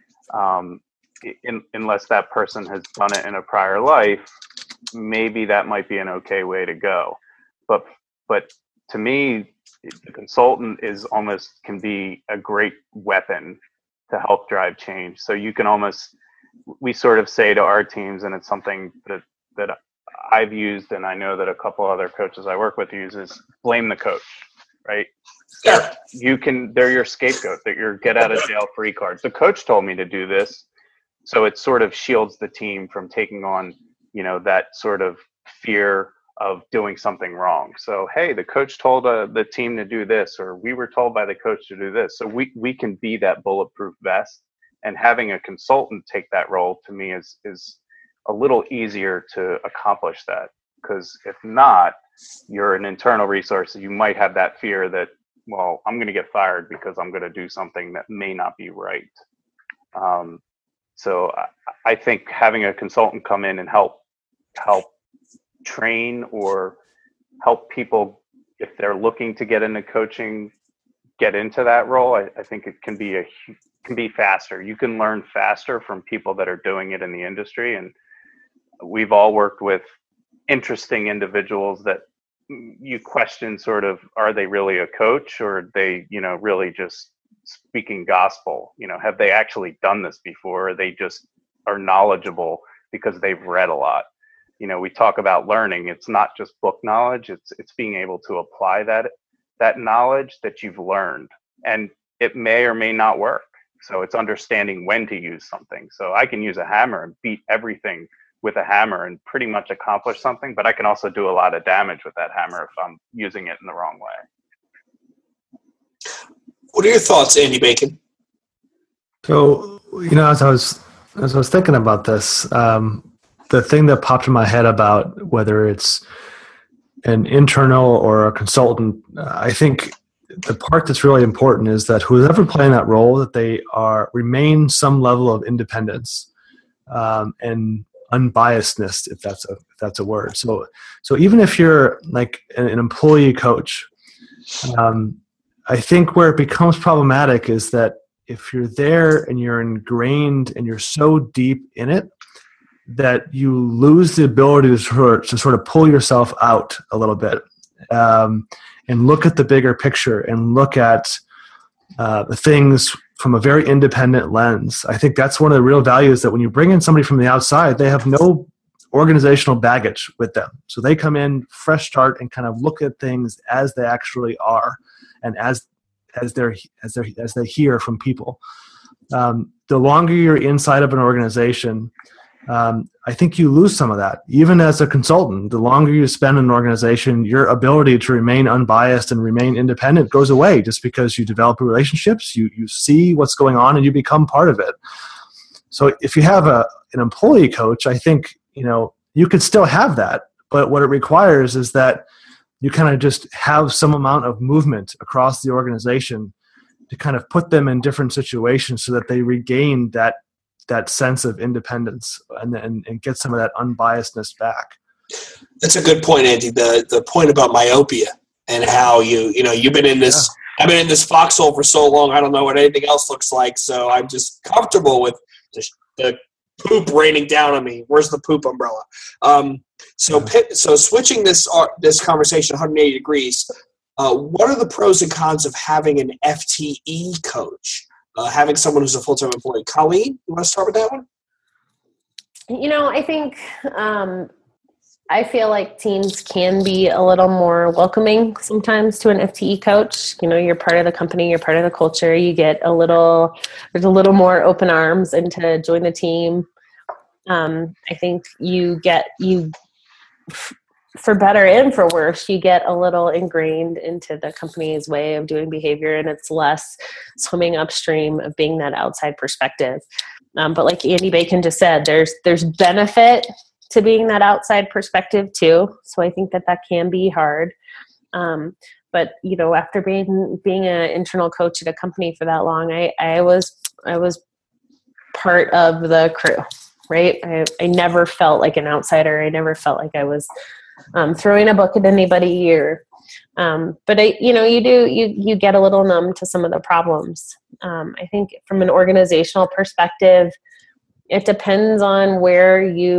Unless that person has done it in a prior life, maybe that might be an okay way to go. But to me, the consultant can be a great weapon to help drive change. So you can we sort of say to our teams, and it's something that I've used, and I know that a couple other coaches I work with use, is blame the coach, right? Yeah. They're your scapegoat, that your get out of jail free card. The coach told me to do this. So it sort of shields the team from taking on, that sort of fear of doing something wrong. So, hey, the coach told the team to do this, or we were told by the coach to do this. So we can be that bulletproof vest, and having a consultant take that role to me is a little easier to accomplish that. Because if not, you're an internal resource, you might have that fear that, well, I'm going to get fired because I'm going to do something that may not be right. So I think having a consultant come in and help train or help people, if they're looking to get into coaching, get into that role, I think it can be faster. You can learn faster from people that are doing it in the industry. And we've all worked with interesting individuals that you question sort of, are they really a coach, or are they, really just speaking gospel? Have they actually done this before? Or they just are knowledgeable because they've read a lot. We talk about learning. It's not just book knowledge. It's being able to apply that knowledge that you've learned, and it may or may not work. So it's understanding when to use something. So I can use a hammer and beat everything with a hammer and pretty much accomplish something, but I can also do a lot of damage with that hammer if I'm using it in the wrong way. What are your thoughts, Andy Bacon? So, as I was thinking about this, the thing that popped in my head about whether it's an internal or a consultant, I think the part that's really important is that whoever playing that role, that they remain some level of independence and unbiasedness, if that's a word. So even if you're like an employee coach, I think where it becomes problematic is that if you're there and you're ingrained and you're so deep in it that you lose the ability to sort of pull yourself out a little bit and look at the bigger picture and look at the things from a very independent lens. I think that's one of the real values, that when you bring in somebody from the outside, they have no organizational baggage with them. So they come in fresh start and kind of look at things as they actually are and as they hear from people. The longer you're inside of an organization, I think you lose some of that. Even as a consultant, the longer you spend in an organization, your ability to remain unbiased and remain independent goes away, just because you develop relationships, you see what's going on, and you become part of it. So if you have an employee coach, I think you could still have that, but what it requires is that you kind of just have some amount of movement across the organization to kind of put them in different situations so that they regain that sense of independence and get some of that unbiasedness back. That's a good point, Andy. The point about myopia and how you've been in this. Yeah. I've been in this foxhole for so long. I don't know what anything else looks like, so I'm just comfortable with the poop raining down on me. Where's the poop umbrella? So switching this conversation 180 degrees. What are the pros and cons of having an FTE coach? Having someone who's a full-time employee. Colleen, you want to start with that one? I think I feel like teams can be a little more welcoming sometimes to an FTE coach. You're part of the company, you're part of the culture. You get there's a little more open arms and to join the team. I think for better and for worse, you get a little ingrained into the company's way of doing behavior, and it's less swimming upstream of being that outside perspective. But like Andy Bacon just said, there's benefit to being that outside perspective too. So I think that can be hard. But after being an internal coach at a company for that long, I was part of the crew, right? I never felt like an outsider. I never felt like I was throwing a book at anybody, but you get a little numb to some of the problems. I think from an organizational perspective, it depends on where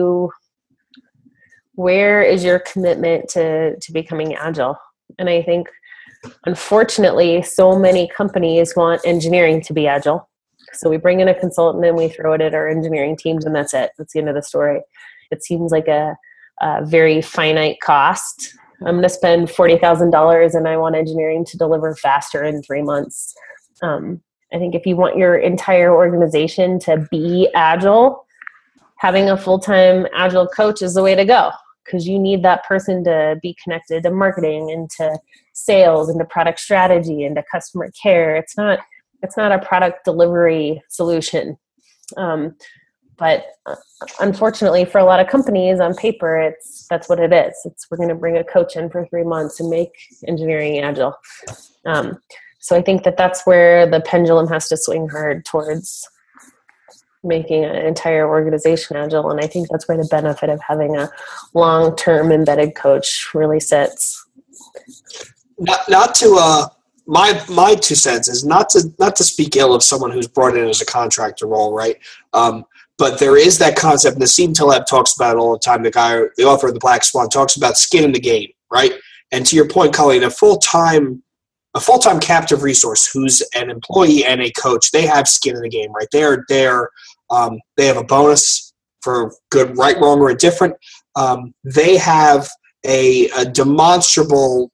is your commitment to becoming agile. And I think, unfortunately, so many companies want engineering to be agile. So we bring in a consultant and we throw it at our engineering teams, and that's it. That's the end of the story. It seems like a very finite cost. I'm going to spend $40,000 and I want engineering to deliver faster in 3 months. I think if you want your entire organization to be agile, having a full-time agile coach is the way to go, because you need that person to be connected to marketing and to sales and to product strategy and to customer care. It's not a product delivery solution. But unfortunately, for a lot of companies, on paper, that's what it is. We're going to bring a coach in for 3 months and make engineering agile. So I think that's where the pendulum has to swing hard towards making an entire organization agile. And I think that's where the benefit of having a long-term embedded coach really sits. Not to my 2 cents is not to speak ill of someone who's brought in as a contractor role, right? But there is that concept. Nassim Taleb talks about it all the time. The author of The Black Swan, talks about skin in the game, right? And to your point, Colleen, a full-time captive resource who's an employee and a coach, they have skin in the game, right? They have a bonus for good, right, wrong, or indifferent. They have a demonstrable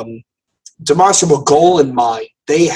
goal in mind. They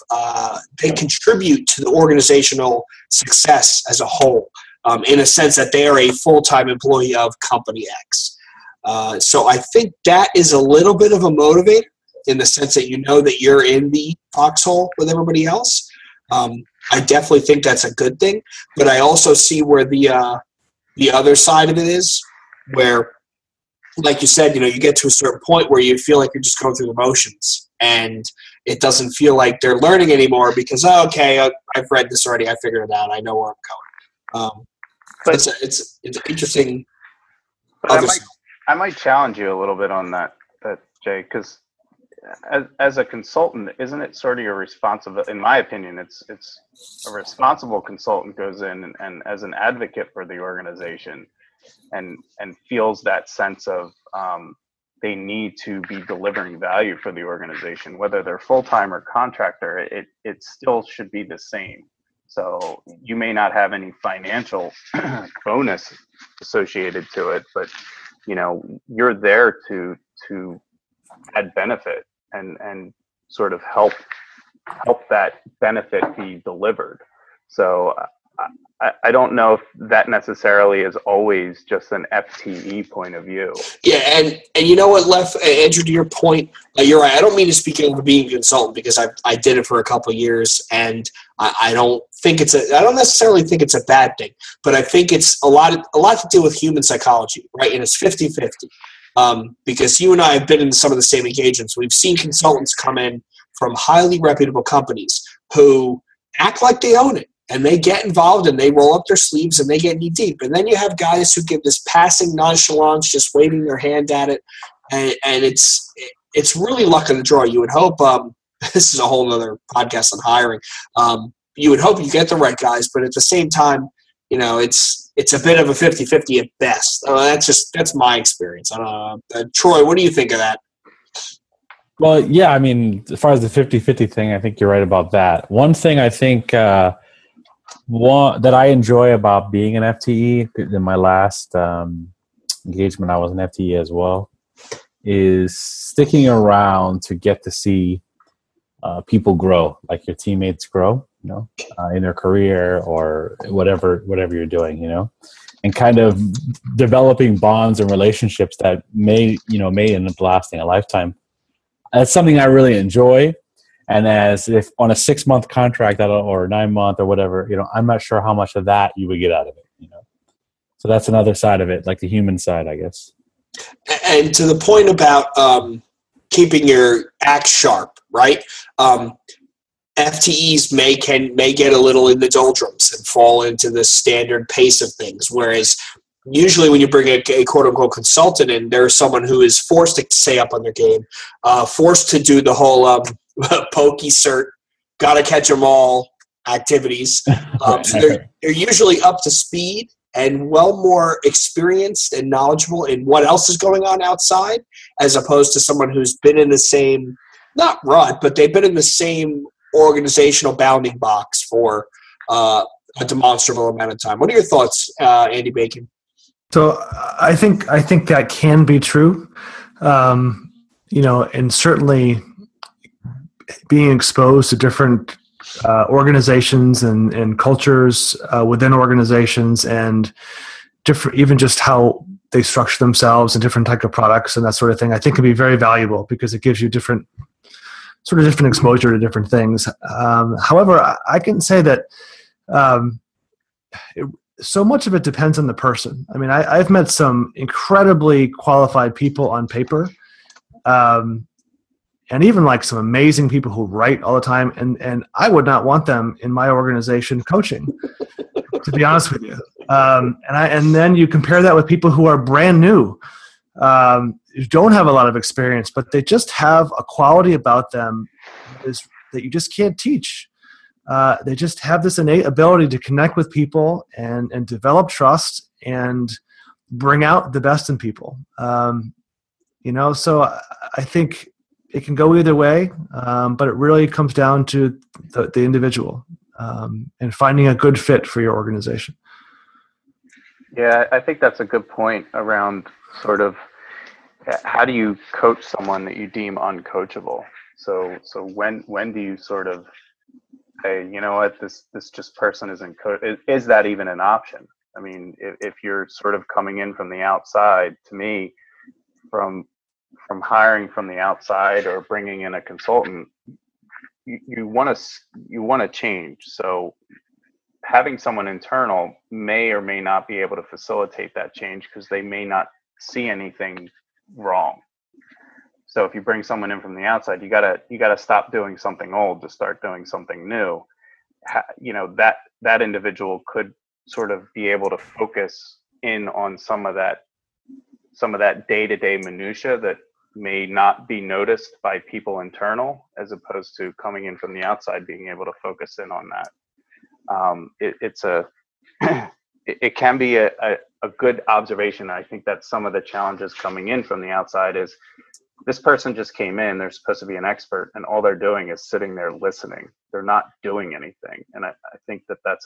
contribute to the organizational success as a whole, in a sense that they are a full-time employee of Company X. So I think that is a little bit of a motivator in the sense that you know that you're in the foxhole with everybody else. I definitely think that's a good thing, but I also see where the other side of it is, where, like you said, you get to a certain point where you feel like you're just going through the motions, and it doesn't feel like they're learning anymore because, I've read this already, I figured it out, I know where I'm going. But it's interesting. But I might challenge you a little bit on that Jay, because as a consultant, isn't it sort of your responsibility? In my opinion, it's a responsible consultant goes in and as an advocate for the organization and feels that sense of they need to be delivering value for the organization, whether they're full-time or contractor, it still should be the same. So you may not have any financial bonus associated to it, but you're there to add benefit and sort of help that benefit be delivered. So I don't know if that necessarily is always just an FTE point of view. Yeah, and you know what, Andrew, to your point, you're right. I don't mean to speak of being a consultant because I did it for a couple of years, and I don't necessarily think it's a bad thing, but I think it's a lot to do with human psychology, right? And it's 50-50. Because you and I have been in some of the same engagements. We've seen consultants come in from highly reputable companies who act like they own it, and they get involved and they roll up their sleeves and they get knee deep. And then you have guys who give this passing nonchalance, just waving their hand at it, and it's really luck of the draw. You would hope this is a whole other podcast on hiring. You would hope you get the right guys, but at the same time, it's a bit of a 50-50 at best. That's my experience. Troy, what do you think of that? Well, yeah, I mean, as far as the 50-50 thing, I think you're right about that. One thing I think that I enjoy about being an FTE, in my last engagement I was an FTE as well, is sticking around to get to see people grow, like your teammates grow, in their career or whatever you're doing, and kind of developing bonds and relationships that may end up lasting a lifetime. That's something I really enjoy. And as if on a 6-month contract or 9-month or whatever, I'm not sure how much of that you would get out of it, So that's another side of it, like the human side, I guess. And to the point about keeping your act sharp, right? FTEs may get a little in the doldrums and fall into the standard pace of things, whereas usually when you bring a quote-unquote consultant in, there's someone who is forced to stay up on their game, forced to do the whole pokey cert, gotta catch them all activities. So they're usually up to speed and well more experienced and knowledgeable in what else is going on outside, as opposed to someone who's been in the same, not rut, but they've been in the same organizational bounding box for a demonstrable amount of time. What are your thoughts, Andy Bacon? So I think that can be true, and certainly being exposed to different organizations and cultures within organizations, and different, even just how they structure themselves and different type of products and that sort of thing, I think can be very valuable because it gives you different exposure to different things. However, I can say that so much of it depends on the person. I mean, I've met some incredibly qualified people on paper, and even like some amazing people who write all the time. And I would not want them in my organization coaching, to be honest with you. And then you compare that with people who are brand new, who don't have a lot of experience, but they just have a quality about them that you just can't teach. They just have this innate ability to connect with people and develop trust and bring out the best in people. So I think it can go either way, but it really comes down to the individual and finding a good fit for your organization. Yeah, I think that's a good point around sort of how do you coach someone that you deem uncoachable? So when do you sort of say, you know what, this just person isn't is that even an option? I mean, if you're sort of coming in from the outside, to me, from hiring from the outside or bringing in a consultant, you want to change. So having someone internal may or may not be able to facilitate that change because they may not see anything wrong. So if you bring someone in from the outside, you gotta stop doing something old to start doing something new. That individual could sort of be able to focus in on some of that day-to-day minutia that may not be noticed by people internal, as opposed to coming in from the outside, being able to focus in on that. It can be a good observation. I think that some of the challenges coming in from the outside is this person just came in, they're supposed to be an expert, and all they're doing is sitting there listening. They're not doing anything. And I think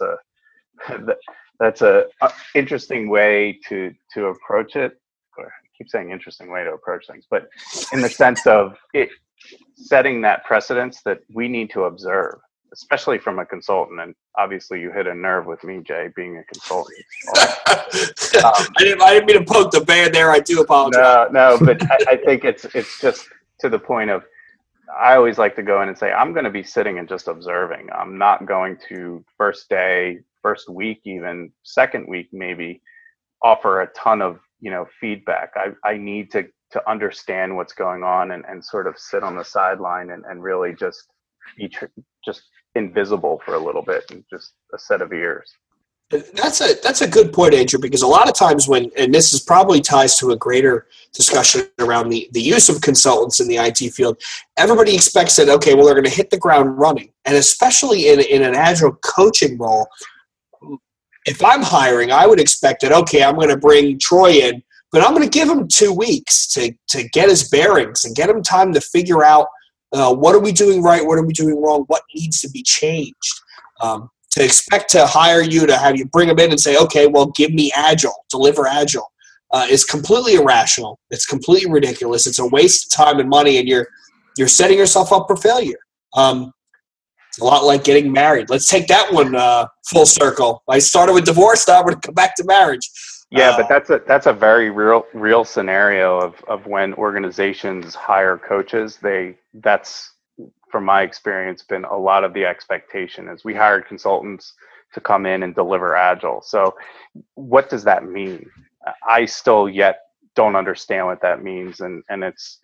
that's a interesting way to approach it. I keep saying interesting way to approach things, but in the sense of it setting that precedence that we need to observe, especially from a consultant. And obviously you hit a nerve with me, Jay, being a consultant. I didn't mean to poke the bear there. I do apologize. No, but I think it's just to the point of, I always like to go in and say, I'm going to be sitting and just observing. I'm not going to first day, first week, even second week, maybe offer a ton of, feedback. I need to understand what's going on and sort of sit on the sideline and really just be just invisible for a little bit and just a set of ears. That's a good point, Andrew, because a lot of times and this is probably ties to a greater discussion around the use of consultants in the IT field, everybody expects that, okay, well, they're going to hit the ground running. And especially in an agile coaching role, if I'm hiring, I would expect that, okay, I'm going to bring Troy in, but I'm going to give him 2 weeks to get his bearings and get him time to figure out what are we doing right, what are we doing wrong, what needs to be changed. To expect to hire you, to have you bring them in and say, okay, well, give me Agile, deliver Agile, is completely irrational. It's completely ridiculous. It's a waste of time and money, and you're setting yourself up for failure. It's a lot like getting married. Let's take that one full circle. I started with divorce, now we're going to come back to marriage. Yeah, but that's a very real scenario of when organizations hire coaches. That's from my experience been a lot of the expectation is we hired consultants to come in and deliver Agile. So what does that mean? I still yet don't understand what that means, and it's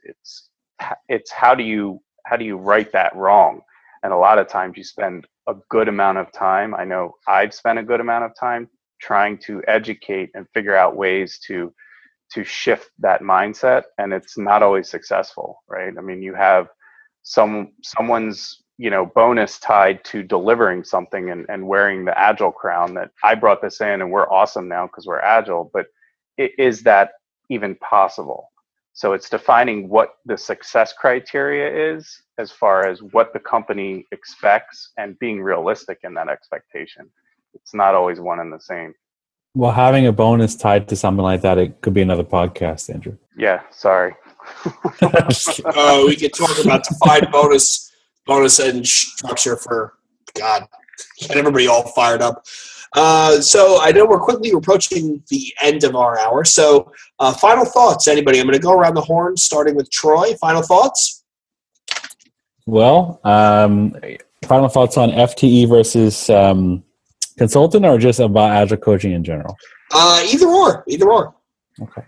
how do you right that wrong? And a lot of times you spend a good amount of time. I know I've spent a good amount of time trying to educate and figure out ways to shift that mindset, and it's not always successful, right? I mean, you have someone's bonus tied to delivering something and wearing the Agile crown that I brought this in and we're awesome now because we're Agile, but is that even possible? So it's defining what the success criteria is as far as what the company expects and being realistic in that expectation. It's not always one and the same. Well, having a bonus tied to something like that, it could be another podcast, Andrew. Yeah, sorry. We could talk about defined bonus and structure for God. Get everybody all fired up. So I know we're quickly approaching the end of our hour. So final thoughts, anybody? I'm going to go around the horn, starting with Troy. Final thoughts? Well, final thoughts on FTE versus consultant or just about Agile coaching in general? Either or. Okay.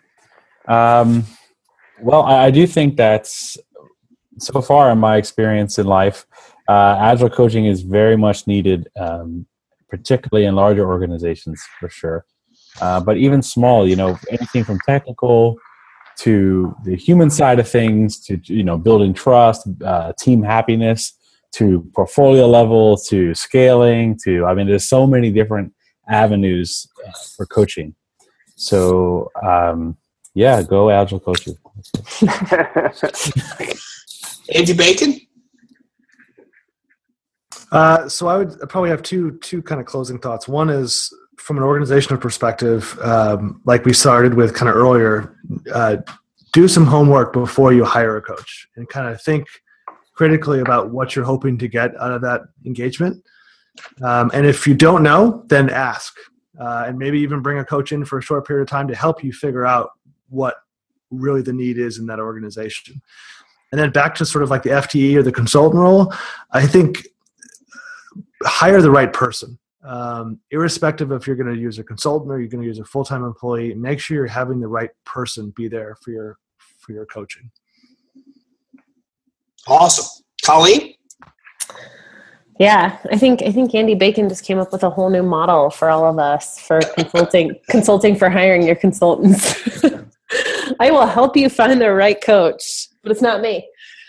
Well, I do think that's, so far in my experience in life, Agile coaching is very much needed, particularly in larger organizations, for sure. But even small, anything from technical to the human side of things, to building trust, team happiness, to portfolio level, to scaling, there's so many different avenues for coaching. So, go Agile coaching. Andy Bacon? So I would probably have two kind of closing thoughts. One is from an organizational perspective, like we started with kind of earlier, do some homework before you hire a coach and kind of think critically about what you're hoping to get out of that engagement. And if you don't know, then ask. And maybe even bring a coach in for a short period of time to help you figure out what really the need is in that organization. And then back to sort of like the FTE or the consultant role, I think hire the right person. Irrespective of if you're going to use a consultant or you're going to use a full-time employee, make sure you're having the right person be there for your coaching. Awesome. Colleen? Yeah, I think Andy Bacon just came up with a whole new model for all of us for consulting for hiring your consultants. I will help you find the right coach, but it's not me.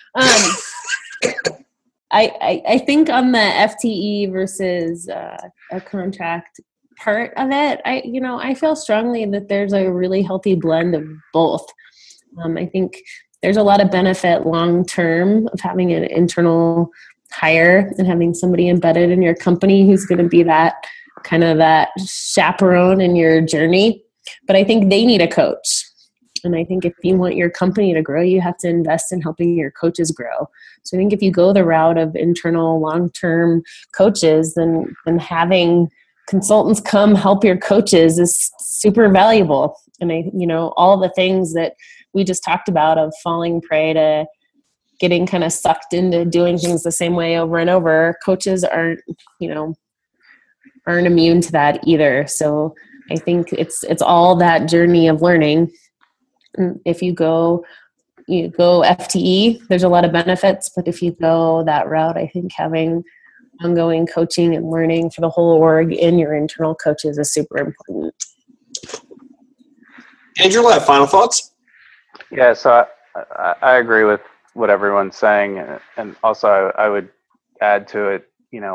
I think on the FTE versus a contract part of it, I feel strongly that there's a really healthy blend of both. I think there's a lot of benefit long term of having an internal hire and having somebody embedded in your company who's going to be that kind of that chaperone in your journey. But I think they need a coach. And I think if you want your company to grow, you have to invest in helping your coaches grow. So I think if you go the route of internal long-term coaches, then having consultants come help your coaches is super valuable. And all the things that we just talked about of falling prey to getting kind of sucked into doing things the same way over and over, coaches aren't immune to that either. So I think it's all that journey of learning. And if you go FTE, there's a lot of benefits, but if you go that route, I think having ongoing coaching and learning for the whole org in your internal coaches is super important. Andrew, final thoughts? Yeah, so I agree with what everyone's saying, and also I would add to it,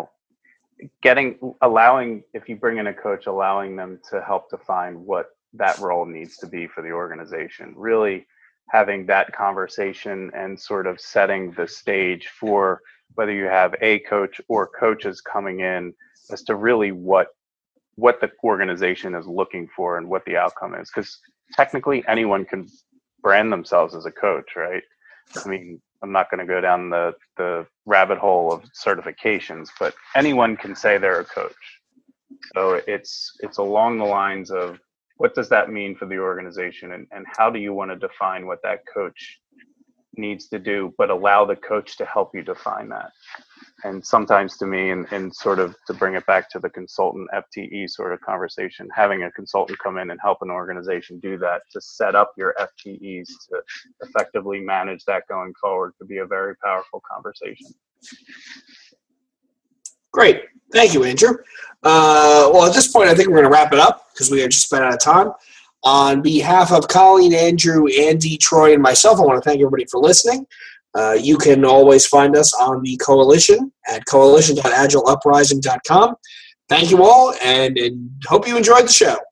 if you bring in a coach, allowing them to help define what that role needs to be for the organization, really having that conversation and sort of setting the stage for whether you have a coach or coaches coming in as to really what the organization is looking for and what the outcome is. Because technically anyone can brand themselves as a coach, right? I mean, I'm not going to go down the rabbit hole of certifications, but anyone can say they're a coach. So it's along the lines of what does that mean for the organization, and how do you want to define what that coach needs to do, but allow the coach to help you define that. And sometimes to me, and sort of to bring it back to the consultant FTE sort of conversation, having a consultant come in and help an organization do that, to set up your FTEs to effectively manage that going forward, could be a very powerful conversation. Great. Thank you, Andrew. Well, at this point, I think we're going to wrap it up because we are just about out of time. On behalf of Colleen, Andrew, Andy, Troy, and myself, I want to thank everybody for listening. You can always find us on the Coalition at coalition.agileuprising.com. Thank you all, and hope you enjoyed the show.